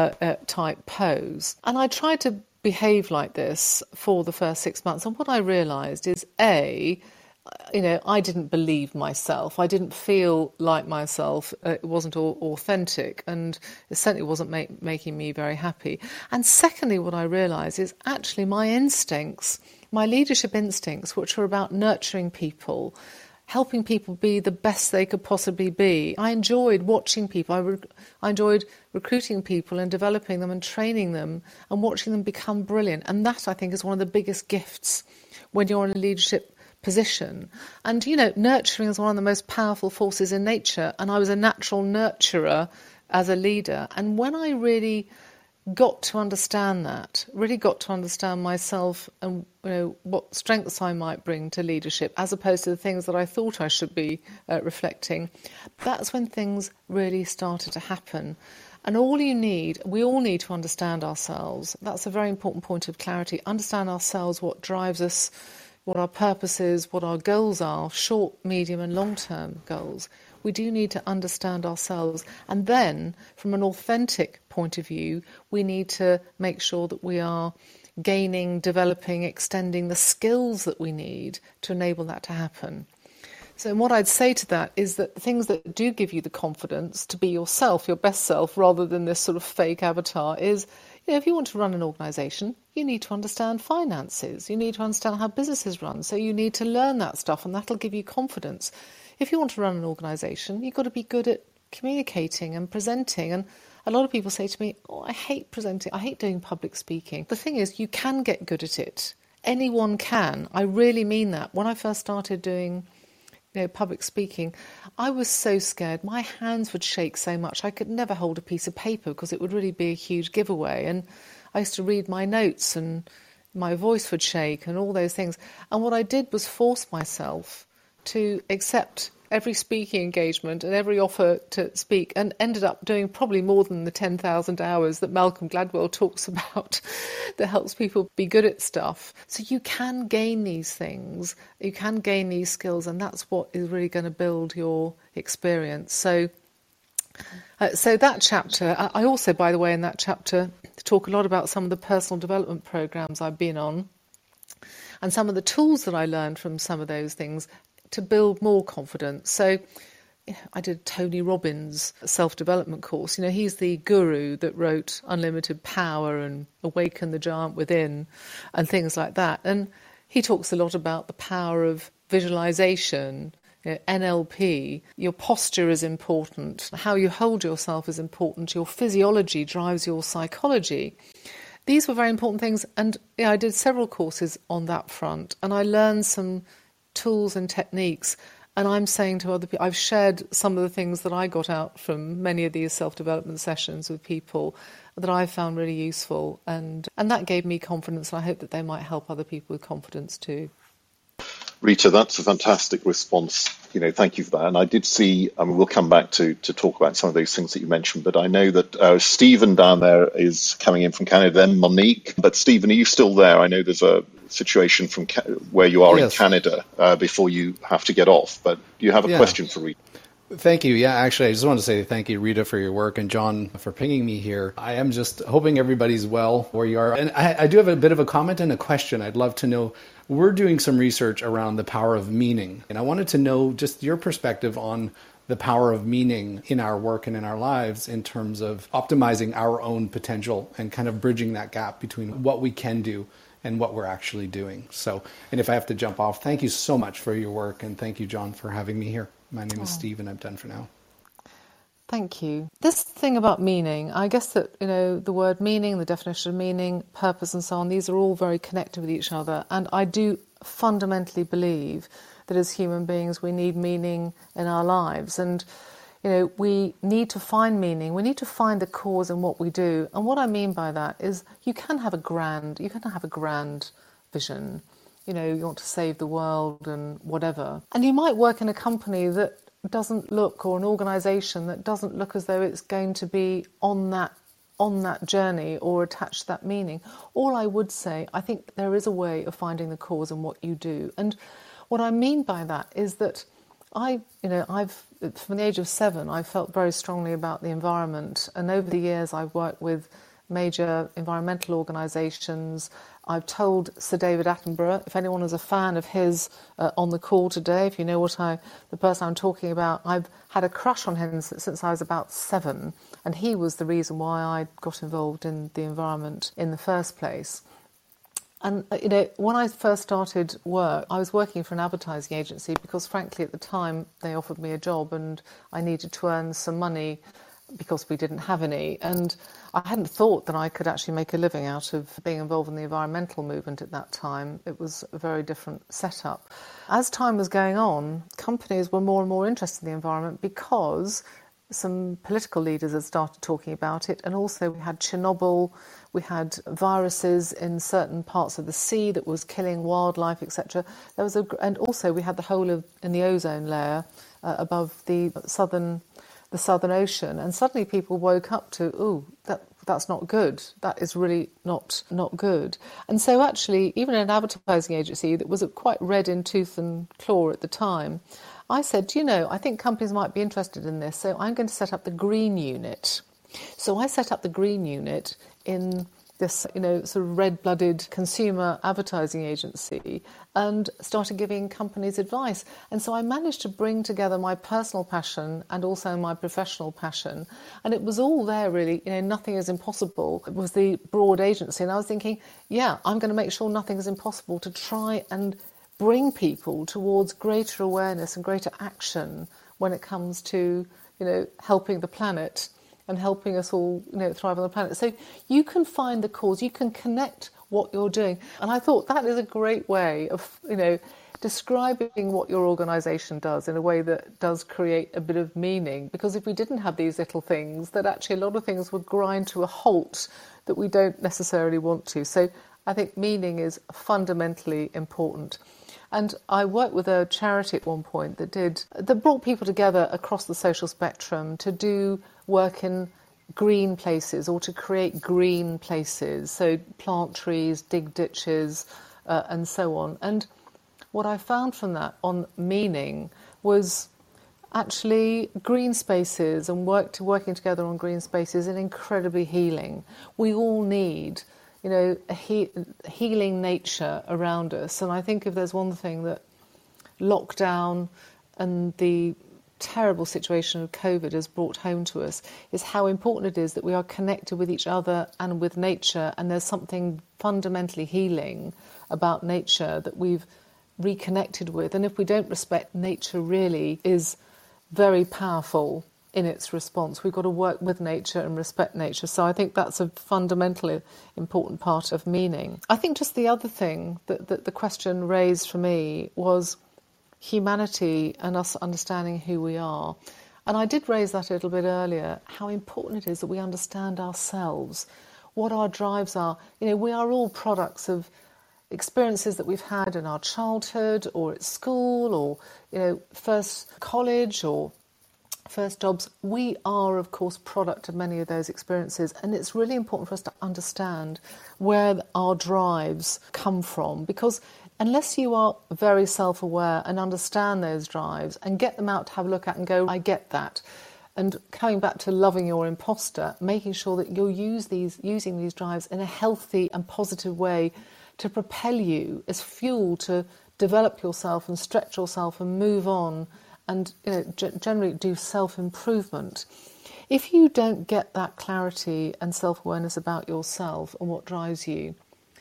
type pose. And I tried to behave like this for the first 6 months. And what I realised is, A, I didn't believe myself. I didn't feel like myself. It wasn't authentic, and it certainly wasn't making me very happy. And secondly, what I realised is actually my instincts, my leadership instincts, which were about nurturing people, helping people be the best they could possibly be. I enjoyed watching people. I enjoyed recruiting people and developing them and training them and watching them become brilliant. And that, I think, is one of the biggest gifts when you're in a leadership position. And, nurturing is one of the most powerful forces in nature. And I was a natural nurturer as a leader. And when I really got to understand that, really got to understand myself and what strengths I might bring to leadership as opposed to the things that I thought I should be reflecting, that's when things really started to happen. And we all need to understand ourselves. That's a very important point of clarity. Understand ourselves, what drives us, what our purpose is, what our goals are, short, medium and long-term goals. We do need to understand ourselves. And then, from an authentic point of view, we need to make sure that we are gaining, developing, extending the skills that we need to enable that to happen. So what I'd say to that is that the things that do give you the confidence to be yourself, your best self, rather than this sort of fake avatar is, if you want to run an organisation, you need to understand finances. You need to understand how businesses run. So you need to learn that stuff, and that'll give you confidence. If you want to run an organisation, you've got to be good at communicating and presenting. And a lot of people say to me, I hate presenting. I hate doing public speaking. The thing is, you can get good at it. Anyone can. I really mean that. When I first started doing public speaking, I was so scared. My hands would shake so much. I could never hold a piece of paper because it would really be a huge giveaway. And I used to read my notes and my voice would shake and all those things. And what I did was force myself to accept every speaking engagement and every offer to speak, and ended up doing probably more than the 10,000 hours that Malcolm Gladwell talks about that helps people be good at stuff. So you can gain these things, you can gain these skills, and that's what is really going to build your experience. So that chapter, I also, by the way, in that chapter, talk a lot about some of the personal development programs I've been on and some of the tools that I learned from some of those things to build more confidence. So I did Tony Robbins' self-development course. He's the guru that wrote Unlimited Power and Awaken the Giant Within and things like that. And he talks a lot about the power of visualization, NLP. Your posture is important. How you hold yourself is important. Your physiology drives your psychology. These were very important things. And I did several courses on that front. And I learned some tools and techniques, and I'm saying to other people, I've shared some of the things that I got out from many of these self-development sessions with people that I found really useful, and that gave me confidence, and I hope that they might help other people with confidence too. Rita, that's a fantastic response. Thank you for that. And I did see, we'll come back to talk about some of those things that you mentioned, but I know that Stephen down there is coming in from Canada, then Monique. But Stephen, are you still there? I know there's a situation from where you are in Canada before you have to get off, but do you have a question for Rita? Thank you. Yeah, actually, I just wanted to say thank you, Rita, for your work, and John for pinging me here. I am just hoping everybody's well where you are. And I do have a bit of a comment and a question. I'd love to know, we're doing some research around the power of meaning, and I wanted to know just your perspective on the power of meaning in our work and in our lives in terms of optimizing our own potential and kind of bridging that gap between what we can do and what we're actually doing. So, and if I have to jump off, thank you so much for your work, and thank you, John, for having me here. My name is Steve, and I'm done for now. Thank you. This thing about meaning, I guess that, the word meaning, the definition of meaning, purpose and so on, these are all very connected with each other. And I do fundamentally believe that as human beings, we need meaning in our lives. And, we need to find meaning. We need to find the cause in what we do. And what I mean by that is you can have a grand vision. You want to save the world and whatever. And you might work in a company that doesn't look, or an organisation that doesn't look as though it's going to be on that journey or attached to that meaning. All I would say, I think there is a way of finding the cause in what you do. And what I mean by that is that I've from the age of 7, I felt very strongly about the environment. And over the years, I've worked with major environmental organisations, I've told Sir David Attenborough, if anyone is a fan of his on the call today, if you know the person I'm talking about, I've had a crush on him since I was about 7, and he was the reason why I got involved in the environment in the first place. And, when I first started work, I was working for an advertising agency because, frankly, at the time, they offered me a job and I needed to earn some money because we didn't have any. And I hadn't thought that I could actually make a living out of being involved in the environmental movement at that time. It was a very different setup. As time was going on, companies were more and more interested in the environment because some political leaders had started talking about it, and also we had Chernobyl, we had viruses in certain parts of the sea that was killing wildlife, etc. And also we had the hole in the ozone layer above the southern ocean, and suddenly people woke up to, that's not good. That is really not good. And so actually, even an advertising agency that was quite red in tooth and claw at the time, I said, I think companies might be interested in this, so I'm going to set up the Green Unit. So I set up the Green Unit in this, sort of red-blooded consumer advertising agency and started giving companies advice. And so I managed to bring together my personal passion and also my professional passion. And it was all there, really. Nothing is impossible. It was the broad agency. And I was thinking, I'm going to make sure nothing is impossible to try and bring people towards greater awareness and greater action when it comes to, helping the planet and helping us all, thrive on the planet. So you can find the cause, you can connect what you're doing. And I thought that is a great way of, describing what your organisation does in a way that does create a bit of meaning. Because if we didn't have these little things, that actually a lot of things would grind to a halt that we don't necessarily want to. So I think meaning is fundamentally important. And I worked with a charity at one point that brought people together across the social spectrum to do work in green places or to create green places. So plant trees, dig ditches, and so on. And what I found from that on meaning was actually green spaces and working together on green spaces is incredibly healing. We all need healing nature around us. And I think if there's one thing that lockdown and the terrible situation of COVID has brought home to us, is how important it is that we are connected with each other and with nature. And there's something fundamentally healing about nature that we've reconnected with. And if we don't respect nature, really is very powerful in its response. We've got to work with nature and respect nature. So I think that's a fundamentally important part of meaning. I think just the other thing that the question raised for me was humanity and us understanding who we are. And I did raise that a little bit earlier, how important it is that we understand ourselves, what our drives are. We are all products of experiences that we've had in our childhood or at school or, first college or first jobs. We are, of course, product of many of those experiences, and it's really important for us to understand where our drives come from, because unless you are very self-aware and understand those drives and get them out to have a look at and go, I get that, and coming back to loving your imposter, making sure that you're using these drives in a healthy and positive way to propel you as fuel to develop yourself and stretch yourself and move on and generally do self-improvement. If you don't get that clarity and self-awareness about yourself and what drives you,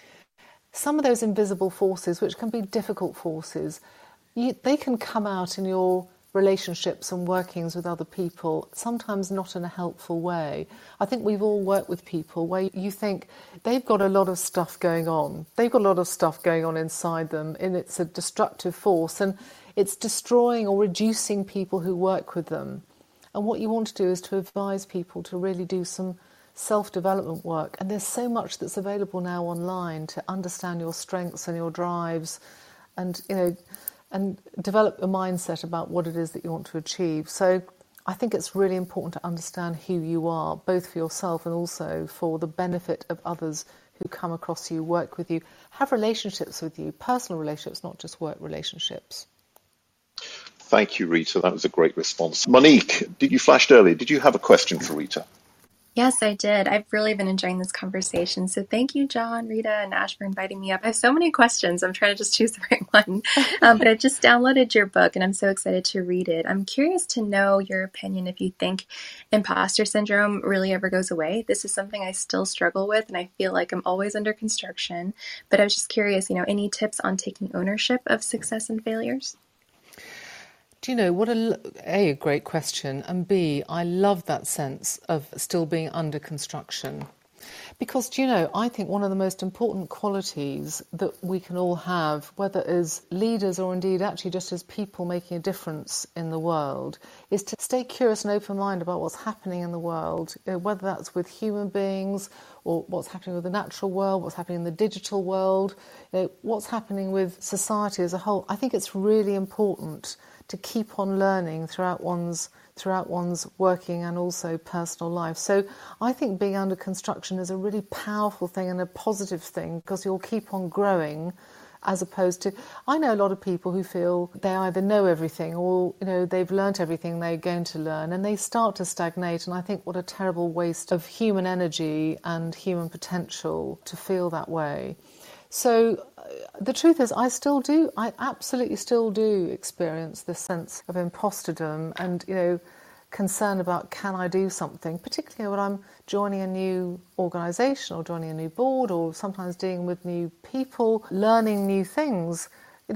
some of those invisible forces, which can be difficult forces, they can come out in your relationships and workings with other people, sometimes not in a helpful way. I think we've all worked with people where you think they've got a lot of stuff going on. They've got a lot of stuff going on inside them, and it's a destructive force, and it's destroying or reducing people who work with them. And what you want to do is to advise people to really do some self-development work. And there's so much that's available now online to understand your strengths and your drives and, and develop a mindset about what it is that you want to achieve. So I think it's really important to understand who you are, both for yourself and also for the benefit of others who come across you, work with you, have relationships with you, personal relationships, not just work relationships. Thank you, Rita. That was a great response. Monique, you flashed earlier. Did you have a question for Rita? Yes, I did. I've really been enjoying this conversation. So thank you, John, Rita, and Ash for inviting me up. I have so many questions. I'm trying to just choose the right one. But I just downloaded your book and I'm so excited to read it. I'm curious to know your opinion if you think imposter syndrome really ever goes away. This is something I still struggle with and I feel like I'm always under construction. But I was just curious, any tips on taking ownership of success and failures? Do you know what a great question, and B, I love that sense of still being under construction. Because, I think one of the most important qualities that we can all have, whether as leaders or indeed actually just as people making a difference in the world, is to stay curious and open-minded about what's happening in the world, whether that's with human beings or what's happening with the natural world, what's happening in the digital world, what's happening with society as a whole. I think it's really important to keep on learning throughout one's working and also personal life. So I think being under construction is a really powerful thing and a positive thing because you'll keep on growing as opposed to... I know a lot of people who feel they either know everything or they've learnt everything they're going to learn and they start to stagnate, and I think what a terrible waste of human energy and human potential to feel that way. So the truth is I absolutely still do experience this sense of imposterdom and, concern about can I do something, particularly when I'm joining a new organisation or joining a new board or sometimes dealing with new people, learning new things.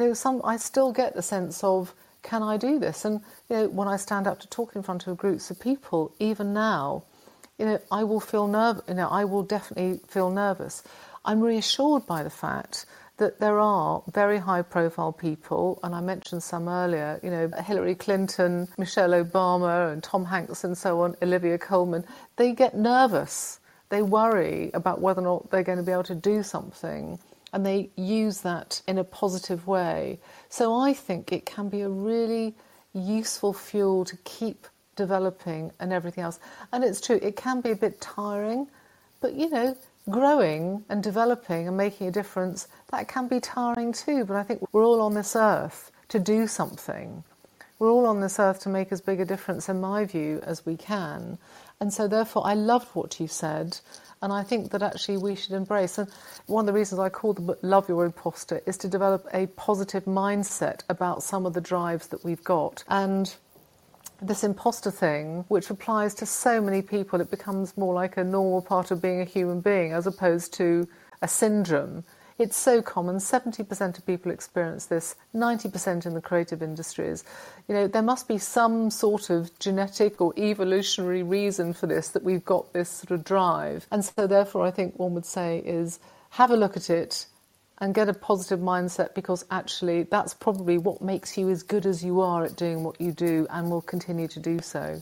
I still get the sense of can I do this? And, when I stand up to talk in front of groups of people, even now, I will feel I will definitely feel nervous. I'm reassured by the fact that there are very high-profile people, and I mentioned some earlier, Hillary Clinton, Michelle Obama, and Tom Hanks and so on, Olivia Colman. They get nervous. They worry about whether or not they're going to be able to do something, and they use that in a positive way. So I think it can be a really useful fuel to keep developing and everything else. And it's true, it can be a bit tiring, but, growing and developing and making a difference, that can be tiring too. But I think we're all on this earth to do something. We're all on this earth to make as big a difference, in my view, as we can. And so therefore I loved what you said, and I think that actually we should embrace. And one of the reasons I call the book Love Your Imposter is to develop a positive mindset about some of the drives that we've got. And this imposter thing, which applies to so many people, it becomes more like a normal part of being a human being as opposed to a syndrome. It's so common. 70% of people experience this, 90% in the creative industries. There must be some sort of genetic or evolutionary reason for this, that we've got this sort of drive. And so therefore I think one would say is have a look at it and get a positive mindset, because actually that's probably what makes you as good as you are at doing what you do and will continue to do so.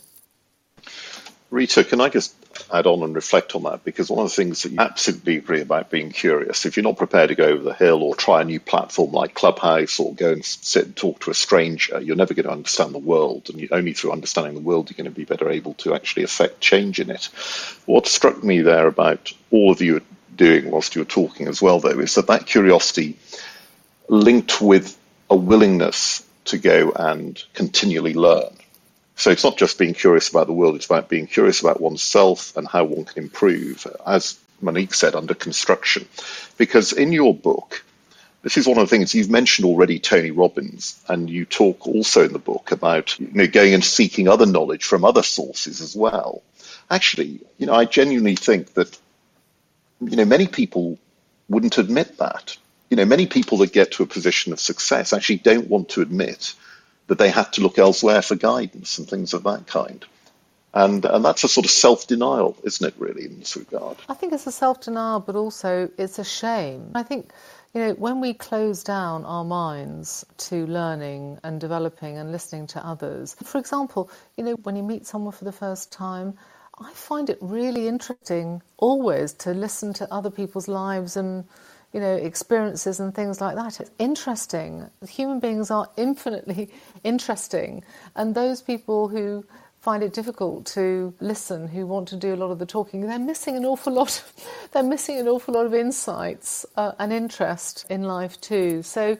Rita, can I just add on and reflect on that? Because one of the things that you absolutely agree about being curious, if you're not prepared to go over the hill or try a new platform like Clubhouse or go and sit and talk to a stranger, you're never going to understand the world. And only through understanding the world you're going to be better able to actually affect change in it. What struck me there about all of you doing whilst you were talking as well, though, is that curiosity linked with a willingness to go and continually learn. So it's not just being curious about the world, it's about being curious about oneself and how one can improve, as Monique said, under construction. Because in your book, this is one of the things you've mentioned already, Tony Robbins, and you talk also in the book about going and seeking other knowledge from other sources as well. Actually, I genuinely think that many people wouldn't admit that. Many people that get to a position of success actually don't want to admit that they had to look elsewhere for guidance and things of that kind. And that's a sort of self-denial, isn't it, really, in this regard? I think it's a self-denial, but also it's a shame. I think, when we close down our minds to learning and developing and listening to others, for example, when you meet someone for the first time, I find it really interesting always to listen to other people's lives and, experiences and things like that. It's interesting. Human beings are infinitely interesting. And those people who find it difficult to listen, who want to do a lot of the talking, they're missing an awful lot of insights and interest in life too. So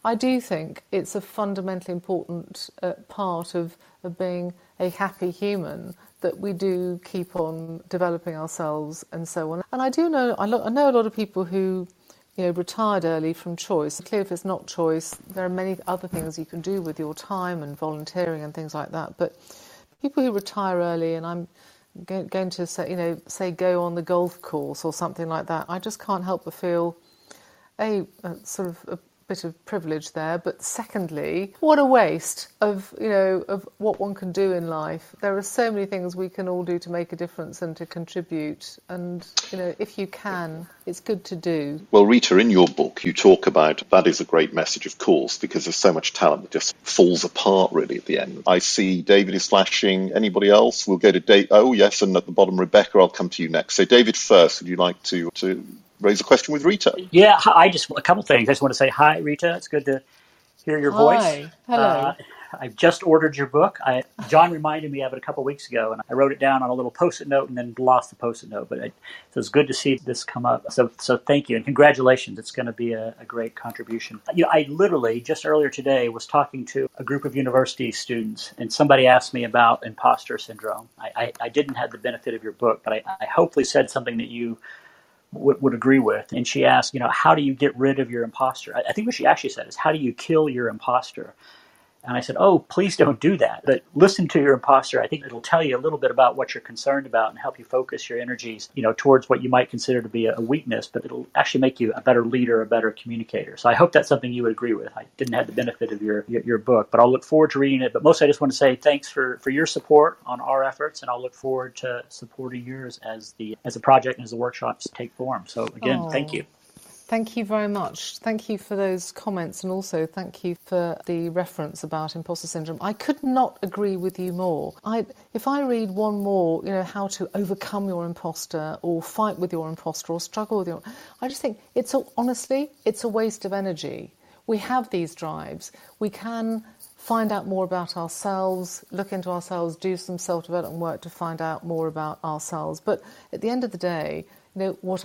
I do think it's a fundamentally important part of being a happy human, that we do keep on developing ourselves and so on. And I do know, I know a lot of people who, retired early from choice. Clearly, if it's not choice, there are many other things you can do with your time and volunteering and things like that. But people who retire early, and I'm going to say go on the golf course or something like that, I just can't help but feel a sort of a bit of privilege there, but secondly, what a waste of what one can do in life. There are so many things we can all do to make a difference and to contribute, and if you can, it's good to do. Well, Rita, in your book you talk about that is a great message, of course, because there's so much talent that just falls apart really at the end. I see David is flashing. Anybody else? We'll go to Dave. Oh yes, and at the bottom Rebecca. I'll come to you next. So David first, would you like to raise a question with Rita? Yeah, a couple things. I just want to say hi, Rita. It's good to hear your voice. Hi, hello. I've just ordered your book. John reminded me of it a couple of weeks ago, and I wrote it down on a little Post-it note and then lost the Post-it note. But so it's good to see this come up. So thank you, and congratulations. It's going to be a great contribution. I literally, just earlier today, was talking to a group of university students, and somebody asked me about imposter syndrome. I didn't have the benefit of your book, but I hopefully said something that you would agree with. And she asked, how do you get rid of your imposter? I think what she actually said is, how do you kill your imposter? And I said, oh, please don't do that. But listen to your imposter. I think it'll tell you a little bit about what you're concerned about and help you focus your energies, towards what you might consider to be a weakness, but it'll actually make you a better leader, a better communicator. So I hope that's something you would agree with. I didn't have the benefit of your book, but I'll look forward to reading it. But mostly I just want to say thanks for your support on our efforts, and I'll look forward to supporting yours as the project and as the workshops take form. So again, Thank you. Thank you very much. Thank you for those comments, and also thank you for the reference about imposter syndrome. I could not agree with you more. If I read one more, how to overcome your imposter or fight with your imposter or struggle with your... I just think honestly, it's a waste of energy. We have these drives. We can find out more about ourselves, look into ourselves, do some self-development work to find out more about ourselves. But at the end of the day, what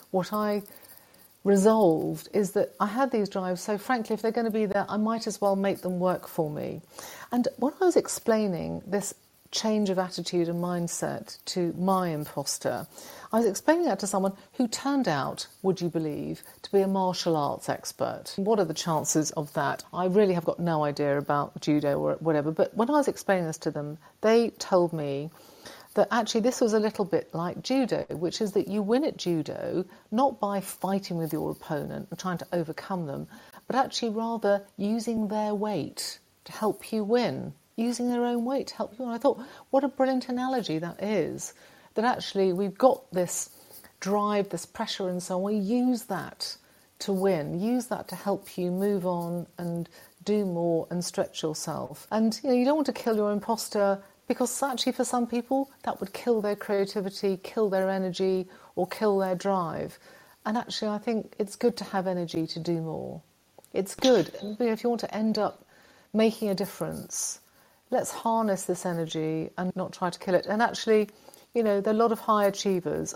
I resolved is that I had these drives, so frankly, if they're going to be there, I might as well make them work for me. And when I was explaining this change of attitude and mindset to my imposter, I was explaining that to someone who turned out, would you believe, to be a martial arts expert. What are the chances of that? I really have got no idea about judo or whatever, but when I was explaining this to them, they told me that actually this was a little bit like judo, which is that you win at judo not by fighting with your opponent and trying to overcome them, but actually rather using their weight to help you win, using their own weight to help you win. I thought, what a brilliant analogy that is, that actually we've got this drive, this pressure and so on, we use that to win, use that to help you move on and do more and stretch yourself. And you don't want to kill your imposter, because actually for some people that would kill their creativity, kill their energy, or kill their drive. And actually I think it's good to have energy to do more. It's good. If you want to end up making a difference, let's harness this energy and not try to kill it. And actually, there are a lot of high achievers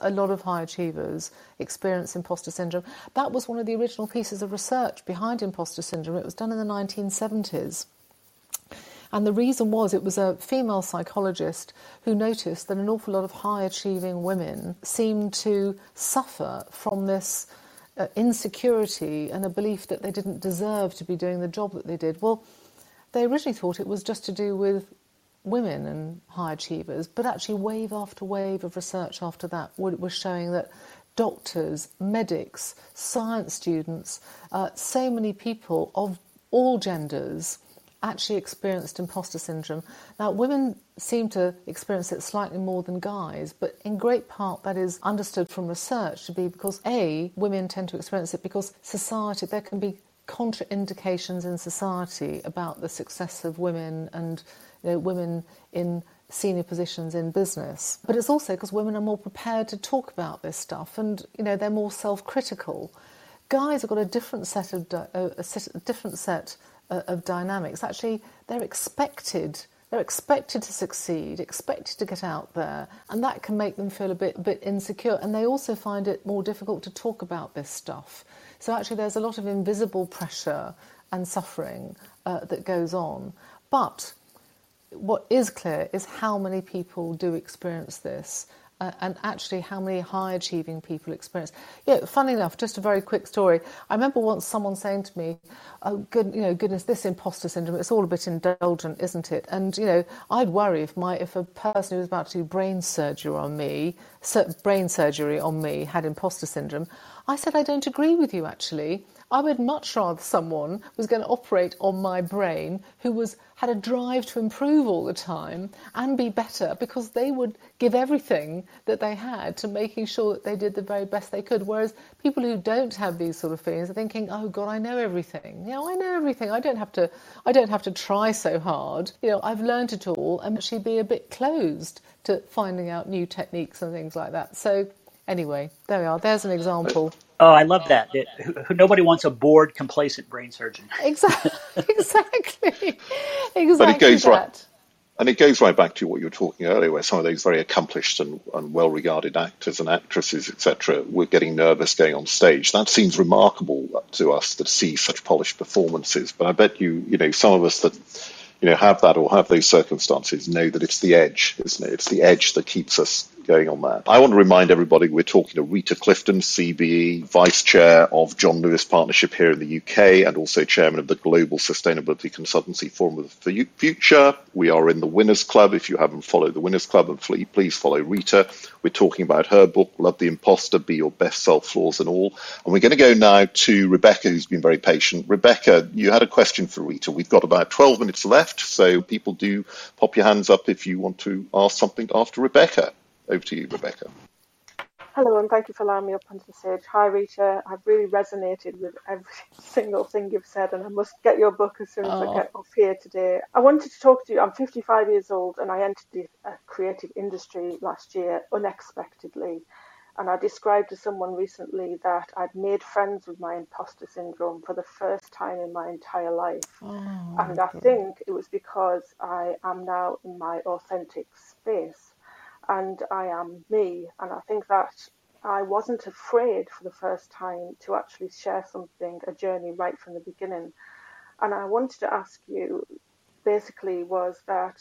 experience imposter syndrome. That was one of the original pieces of research behind imposter syndrome. It was done in the 1970s. And the reason was it was a female psychologist who noticed that an awful lot of high-achieving women seemed to suffer from this insecurity and a belief that they didn't deserve to be doing the job that they did. Well, they originally thought it was just to do with women and high achievers, but actually wave after wave of research after that was showing that doctors, medics, science students, so many people of all genders actually experienced imposter syndrome. Now, women seem to experience it slightly more than guys, but in great part that is understood from research to be because, A, women tend to experience it because society, there can be contraindications in society about the success of women and women in senior positions in business. But it's also because women are more prepared to talk about this stuff and, they're more self-critical. Guys have got a different set of dynamics. Actually, they're expected to succeed, expected to get out there, and that can make them feel a bit insecure. And they also find it more difficult to talk about this stuff. So actually, there's a lot of invisible pressure and suffering that goes on. But what is clear is how many people do experience this, and actually how many high-achieving people experience. Funny enough, just a very quick story. I remember once someone saying to me, "Oh, goodness, this imposter syndrome, it's all a bit indulgent, isn't it?" And, I'd worry if a person who was about to do brain surgery on me had imposter syndrome. I said, I don't agree with you, actually. I would much rather someone was going to operate on my brain who had a drive to improve all the time and be better, because they would give everything that they had to making sure that they did the very best they could. Whereas people who don't have these sort of feelings are thinking, "Oh God, I know everything. I know everything. I don't have to try so hard. I've learned it all," and actually be a bit closed to finding out new techniques and things like that. So anyway, there we are. There's an example. Oh, I love that. Nobody wants a bored, complacent brain surgeon. Exactly. But it goes that. right, and it goes right back to what you were talking earlier, where some of those very accomplished and well-regarded actors and actresses, etc., were getting nervous going on stage. That seems remarkable to us that see such polished performances. But I bet some of us that have that or have those circumstances know that it's the edge, isn't it? It's the edge that keeps us going on that. I want to remind everybody we're talking to Rita Clifton, CBE, Vice Chair of John Lewis Partnership here in the UK, and also Chairman of the Global Sustainability Consultancy Forum of the Future. We are in the Winners Club. If you haven't followed the Winners Club, and please follow Rita. We're talking about her book, Love the Imposter, Be Your Best Self, Flaws and All. And we're going to go now to Rebecca, who's been very patient. Rebecca, you had a question for Rita. We've got about 12 minutes left, so people do pop your hands up if you want to ask something after Rebecca. Over to you, Rebecca. Hello, and thank you for allowing me up onto the stage. Hi, Rita. I've really resonated with every single thing you've said, and I must get your book as soon as I get off here today. I wanted to talk to you. I'm 55 years old, and I entered the creative industry last year unexpectedly. And I described to someone recently that I'd made friends with my imposter syndrome for the first time in my entire life. And I think it was because I am now in my authentic space. And I am me, and I think that I wasn't afraid for the first time to actually share something, a journey right from the beginning. And I wanted to ask you, basically, was that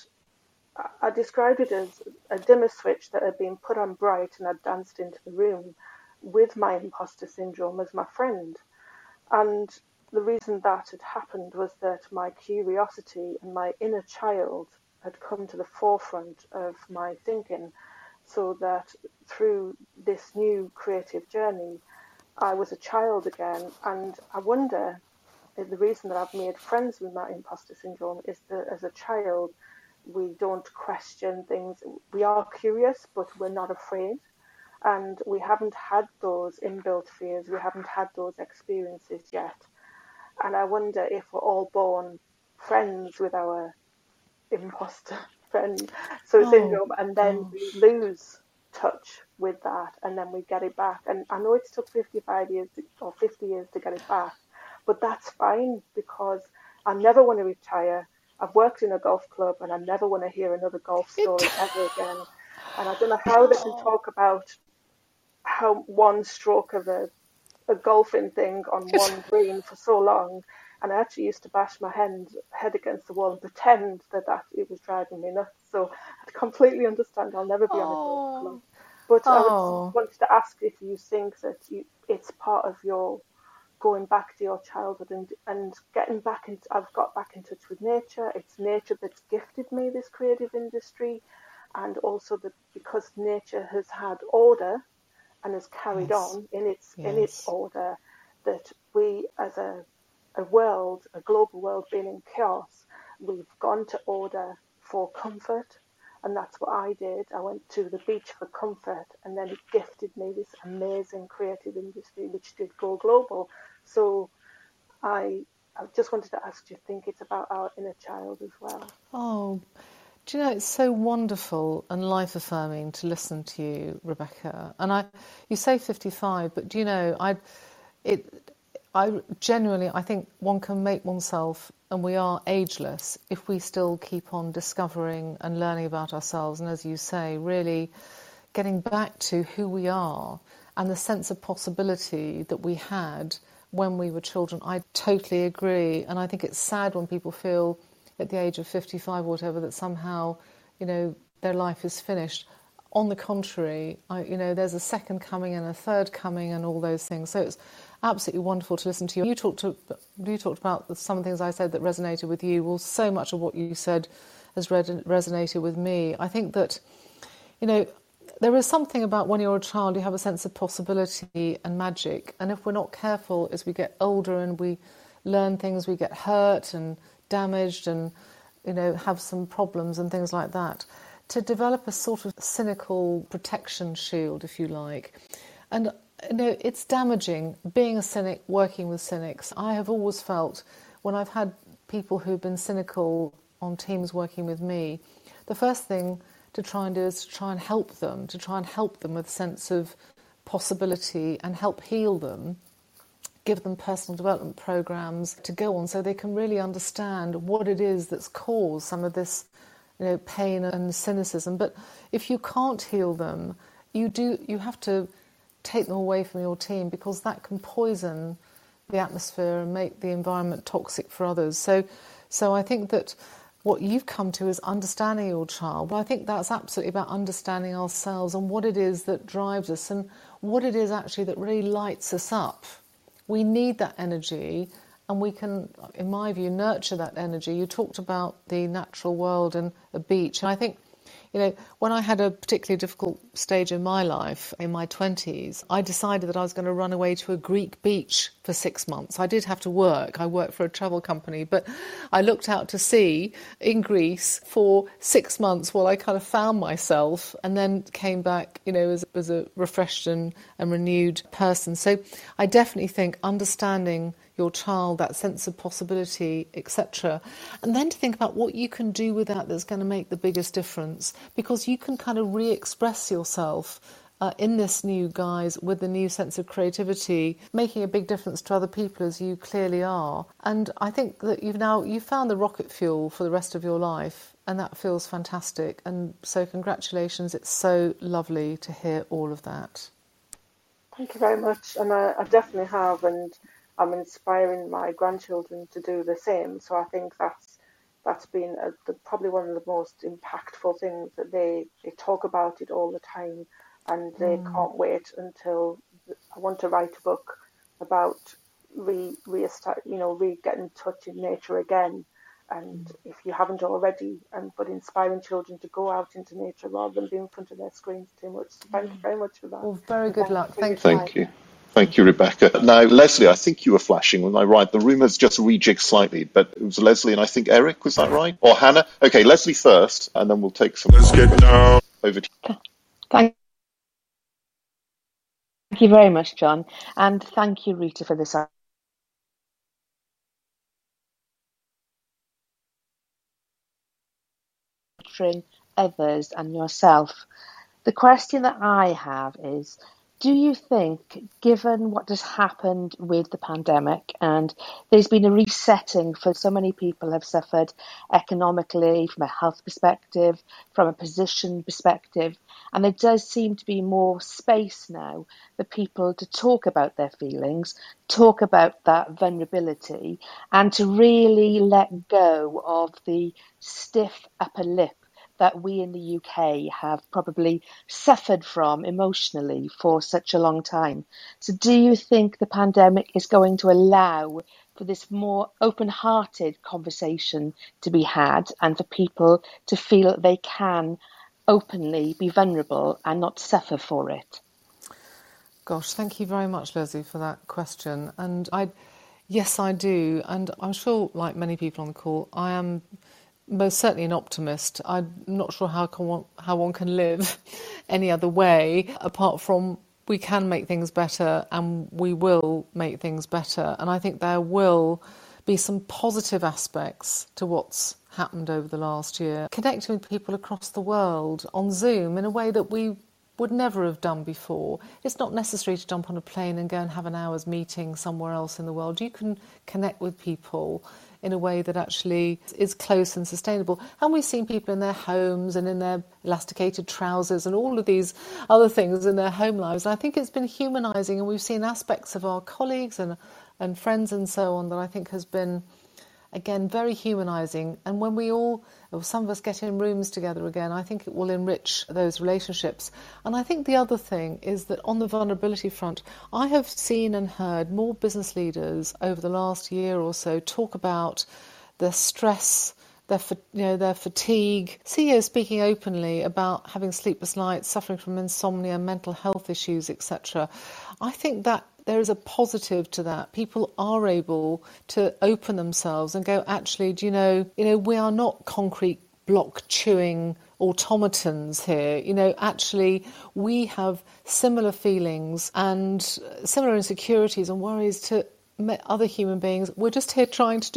I described it as a dimmer switch that had been put on bright, and I danced into the room with my imposter syndrome as my friend. And the reason that had happened was that my curiosity and my inner child had come to the forefront of my thinking, so that through this new creative journey, I was a child again. And I wonder if the reason that I've made friends with my imposter syndrome is that as a child, we don't question things. We are curious, but we're not afraid. And we haven't had those inbuilt fears. We haven't had those experiences yet. And I wonder if we're all born friends with our imposter syndrome, and then we lose touch with that, and then we get it back. And I know it's took 55 years or 50 years to get it back, but that's fine, because I never want to retire. I've worked in a golf club, and I never want to hear another golf story ever again. And I don't know how they can talk about how one stroke of a golfing thing on one green for so long. And I actually used to bash my head against the wall and pretend that it was driving me nuts. So I completely understand I'll never be on a golf club. But I wanted to ask if you think that it's part of your going back to your childhood and getting back into. I've got back in touch with nature. It's nature that's gifted me this creative industry, and also that because nature has had order and has carried on in its order, that we as a global world being in chaos, we've gone to order for comfort, and that's what I did. I went to the beach for comfort, and then it gifted me this amazing creative industry which did go global. So I just wanted to ask, do you think it's about our inner child as well? Oh, do you know, it's so wonderful and life-affirming to listen to you, Rebecca. And you say 55, but do you know, I genuinely think one can make oneself, and we are ageless, if we still keep on discovering and learning about ourselves. And as you say, really getting back to who we are and the sense of possibility that we had when we were children. I totally agree. And I think it's sad when people feel at the age of 55 or whatever that somehow, their life is finished. On the contrary, there's a second coming and a third coming and all those things. So it's absolutely wonderful to listen to you. You talked about some of the things I said that resonated with you. Well, so much of what you said has resonated with me. I think that, there is something about when you're a child, you have a sense of possibility and magic. And if we're not careful as we get older and we learn things, we get hurt and damaged and, have some problems and things like that, to develop a sort of cynical protection shield, if you like. And it's damaging being a cynic, working with cynics. I have always felt when I've had people who've been cynical on teams working with me, the first thing to try and do is to try and help them with a sense of possibility and help heal them, give them personal development programs to go on so they can really understand what it is that's caused some of this pain and cynicism. But if you can't heal them, you have to take them away from your team, because that can poison the atmosphere and make the environment toxic for others. So I think that what you've come to is understanding your child. But I think that's absolutely about understanding ourselves and what it is that drives us and what it is actually that really lights us up. We need that energy, and we can, in my view, nurture that energy. You talked about the natural world and a beach. And I think, when I had a particularly difficult stage in my life, in my 20s, I decided that I was going to run away to a Greek beach for 6 months. I did have to work. I worked for a travel company, but I looked out to sea in Greece for 6 months while I kind of found myself, and then came back, as a refreshed and renewed person. So I definitely think understanding your child, that sense of possibility, etc. And then to think about what you can do with that that's going to make the biggest difference, because you can kind of re-express yourself in this new guise with the new sense of creativity, making a big difference to other people as you clearly are. And I think that you've found the rocket fuel for the rest of your life, and that feels fantastic. And so congratulations, it's so lovely to hear all of that. Thank you very much. And I definitely have, and I'm inspiring my grandchildren to do the same. So I think that's been probably one of the most impactful things, that they talk about it all the time, and they can't wait until I want to write a book about getting in touch in nature again. And if you haven't already, but inspiring children to go out into nature rather than be in front of their screens too much. So thank you very much for that. Well, very good luck. Thank you. Thank you, Rebecca. Now, Leslie, I think you were flashing. Was I right? The room has just rejigged slightly, but it was Leslie and I think Eric, was that right? Or Hannah? Okay, Leslie first, and then we'll take some. Let's get down. Over to you. Thank you very much, John. And thank you, Rita, for this others and yourself. The question that I have is, do you think, given what has happened with the pandemic, and there's been a resetting for so many people have suffered economically, from a health perspective, from a position perspective, and there does seem to be more space now for people to talk about their feelings, talk about that vulnerability, and to really let go of the stiff upper lip that we in the UK have probably suffered from emotionally for such a long time. So do you think the pandemic is going to allow for this more open-hearted conversation to be had, and for people to feel that they can openly be vulnerable and not suffer for it? Gosh, thank you very much, Leslie, for that question. And yes, I do. And I'm sure, like many people on the call, I am most certainly an optimist. I'm not sure how one can live any other way apart from we can make things better, and we will make things better. And I think there will be some positive aspects to what's happened over the last year. Connecting with people across the world on Zoom in a way that we would never have done before. It's not necessary to jump on a plane and go and have an hour's meeting somewhere else in the world. You can connect with people in a way that actually is close and sustainable. And we've seen people in their homes and in their elasticated trousers and all of these other things in their home lives. And I think it's been humanising, and we've seen aspects of our colleagues and and friends and so on that I think has been, again, very humanising. And when we all, or some of us, get in rooms together again, I think it will enrich those relationships. And I think the other thing is that on the vulnerability front, I have seen and heard more business leaders over the last year or so talk about their stress, their fatigue. CEOs speaking openly about having sleepless nights, suffering from insomnia, mental health issues, etc. I think that there is a positive to that. People are able to open themselves and go, actually, do you know, we are not concrete block chewing automatons here. Actually, we have similar feelings and similar insecurities and worries to other human beings. We're just here trying to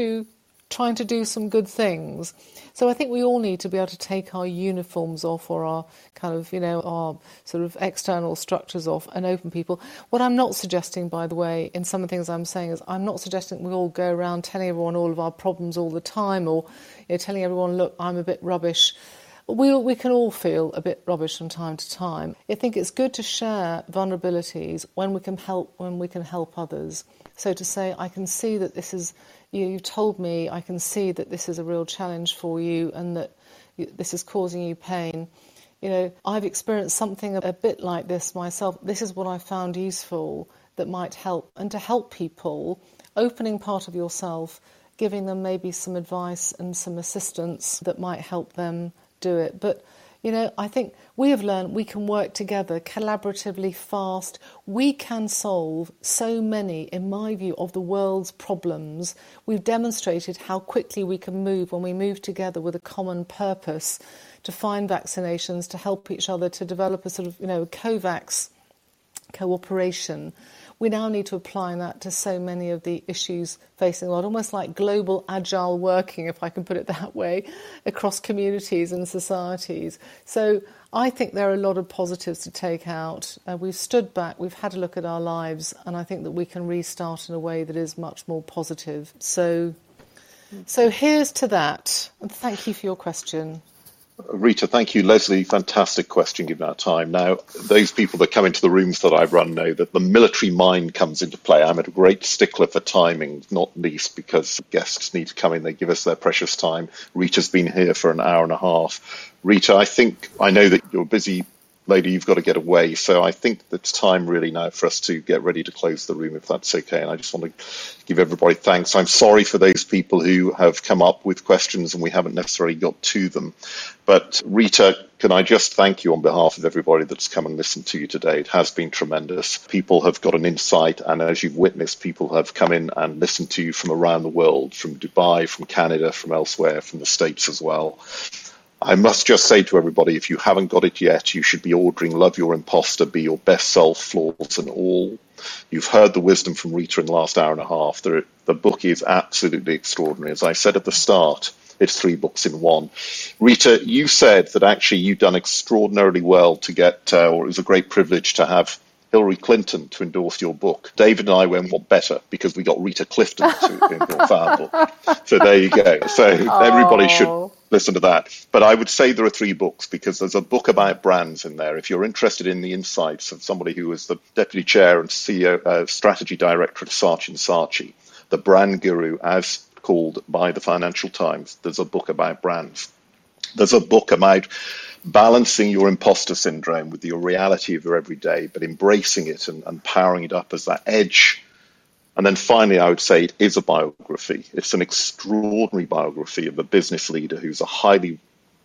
do some good things. So I think we all need to be able to take our uniforms off, or our kind of, our sort of external structures off, and open people. What I'm not suggesting, by the way, in some of the things I'm saying, is I'm not suggesting we all go around telling everyone all of our problems all the time, or telling everyone, look, I'm a bit rubbish. We can all feel a bit rubbish from time to time. I think it's good to share vulnerabilities when we can help others. So to say, I can see that this is, you told me, I can see that this is a real challenge for you and that this is causing you pain. I've experienced something a bit like this myself. This is what I found useful that might help. And to help people, opening part of yourself, giving them maybe some advice and some assistance that might help them do it. But I think we have learned we can work together collaboratively, fast. We can solve so many, in my view, of the world's problems. We've demonstrated how quickly we can move when we move together with a common purpose to find vaccinations, to help each other, to develop a sort of, COVAX cooperation. We now need to apply that to so many of the issues facing the world, almost like global agile working, if I can put it that way, across communities and societies. So I think there are a lot of positives to take out. We've stood back, we've had a look at our lives, and I think that we can restart in a way that is much more positive. So here's to that. And thank you for your question. Rita, thank you. Leslie, fantastic question given our time. Now, those people that come into the rooms that I run know that the military mind comes into play. I'm a great stickler for timing, not least because guests need to come in. They give us their precious time. Rita's been here for an hour and a half. Rita, I know that you're a busy lady, you've got to get away. So I think it's time really now for us to get ready to close the room, if that's okay. And I just want to give everybody thanks. I'm sorry for those people who have come up with questions and we haven't necessarily got to them. But Rita, can I just thank you on behalf of everybody that's come and listened to you today? It has been tremendous. People have got an insight, and as you've witnessed, people have come in and listened to you from around the world, from Dubai, from Canada, from elsewhere, from the States as well. I must just say to everybody, if you haven't got it yet, you should be ordering Love Your Imposter, Be Your Best Self, Flaws and All. You've heard the wisdom from Rita in the last hour and a half. The book is absolutely extraordinary. As I said at the start, it's 3 books in one. Rita, you said that actually you've done extraordinarily well to get, or it was a great privilege to have Hillary Clinton to endorse your book. David and I went one better because we got Rita Clifton to endorse our book. So there you go. So everybody should listen to that. But I would say there are 3 books because there's a book about brands in there. If you're interested in the insights of somebody who was the Deputy Chair and CEO, Strategy Director at Saatchi & Saatchi, the brand guru as called by the Financial Times, there's a book about brands. There's a book about balancing your imposter syndrome with your reality of your everyday, but embracing it and powering it up as that edge. And then finally, I would say it is a biography. It's an extraordinary biography of a business leader who's a highly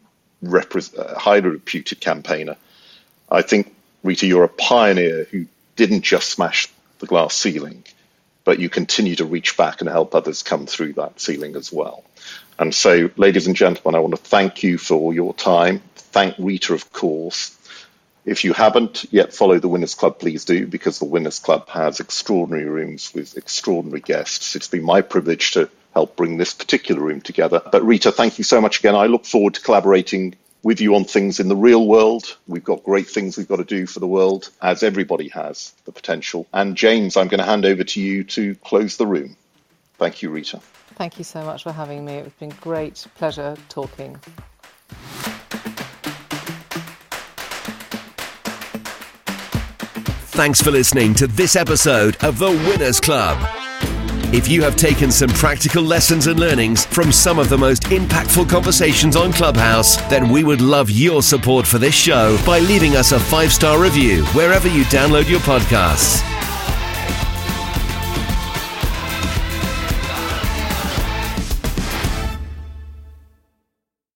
reputed campaigner. I think, Rita, you're a pioneer who didn't just smash the glass ceiling, but you continue to reach back and help others come through that ceiling as well. And so, ladies and gentlemen, I want to thank you for your time. Thank Rita, of course. If you haven't yet followed the Winners Club, please do, because the Winners Club has extraordinary rooms with extraordinary guests. It's been my privilege to help bring this particular room together. But Rita, thank you so much again. I look forward to collaborating with you on things in the real world. We've got great things we've got to do for the world, as everybody has the potential. And James, I'm going to hand over to you to close the room. Thank you, Rita. Thank you so much for having me. It's been a great pleasure talking. Thanks for listening to this episode of The Winners Club. If you have taken some practical lessons and learnings from some of the most impactful conversations on Clubhouse, then we would love your support for this show by leaving us a 5-star review wherever you download your podcasts.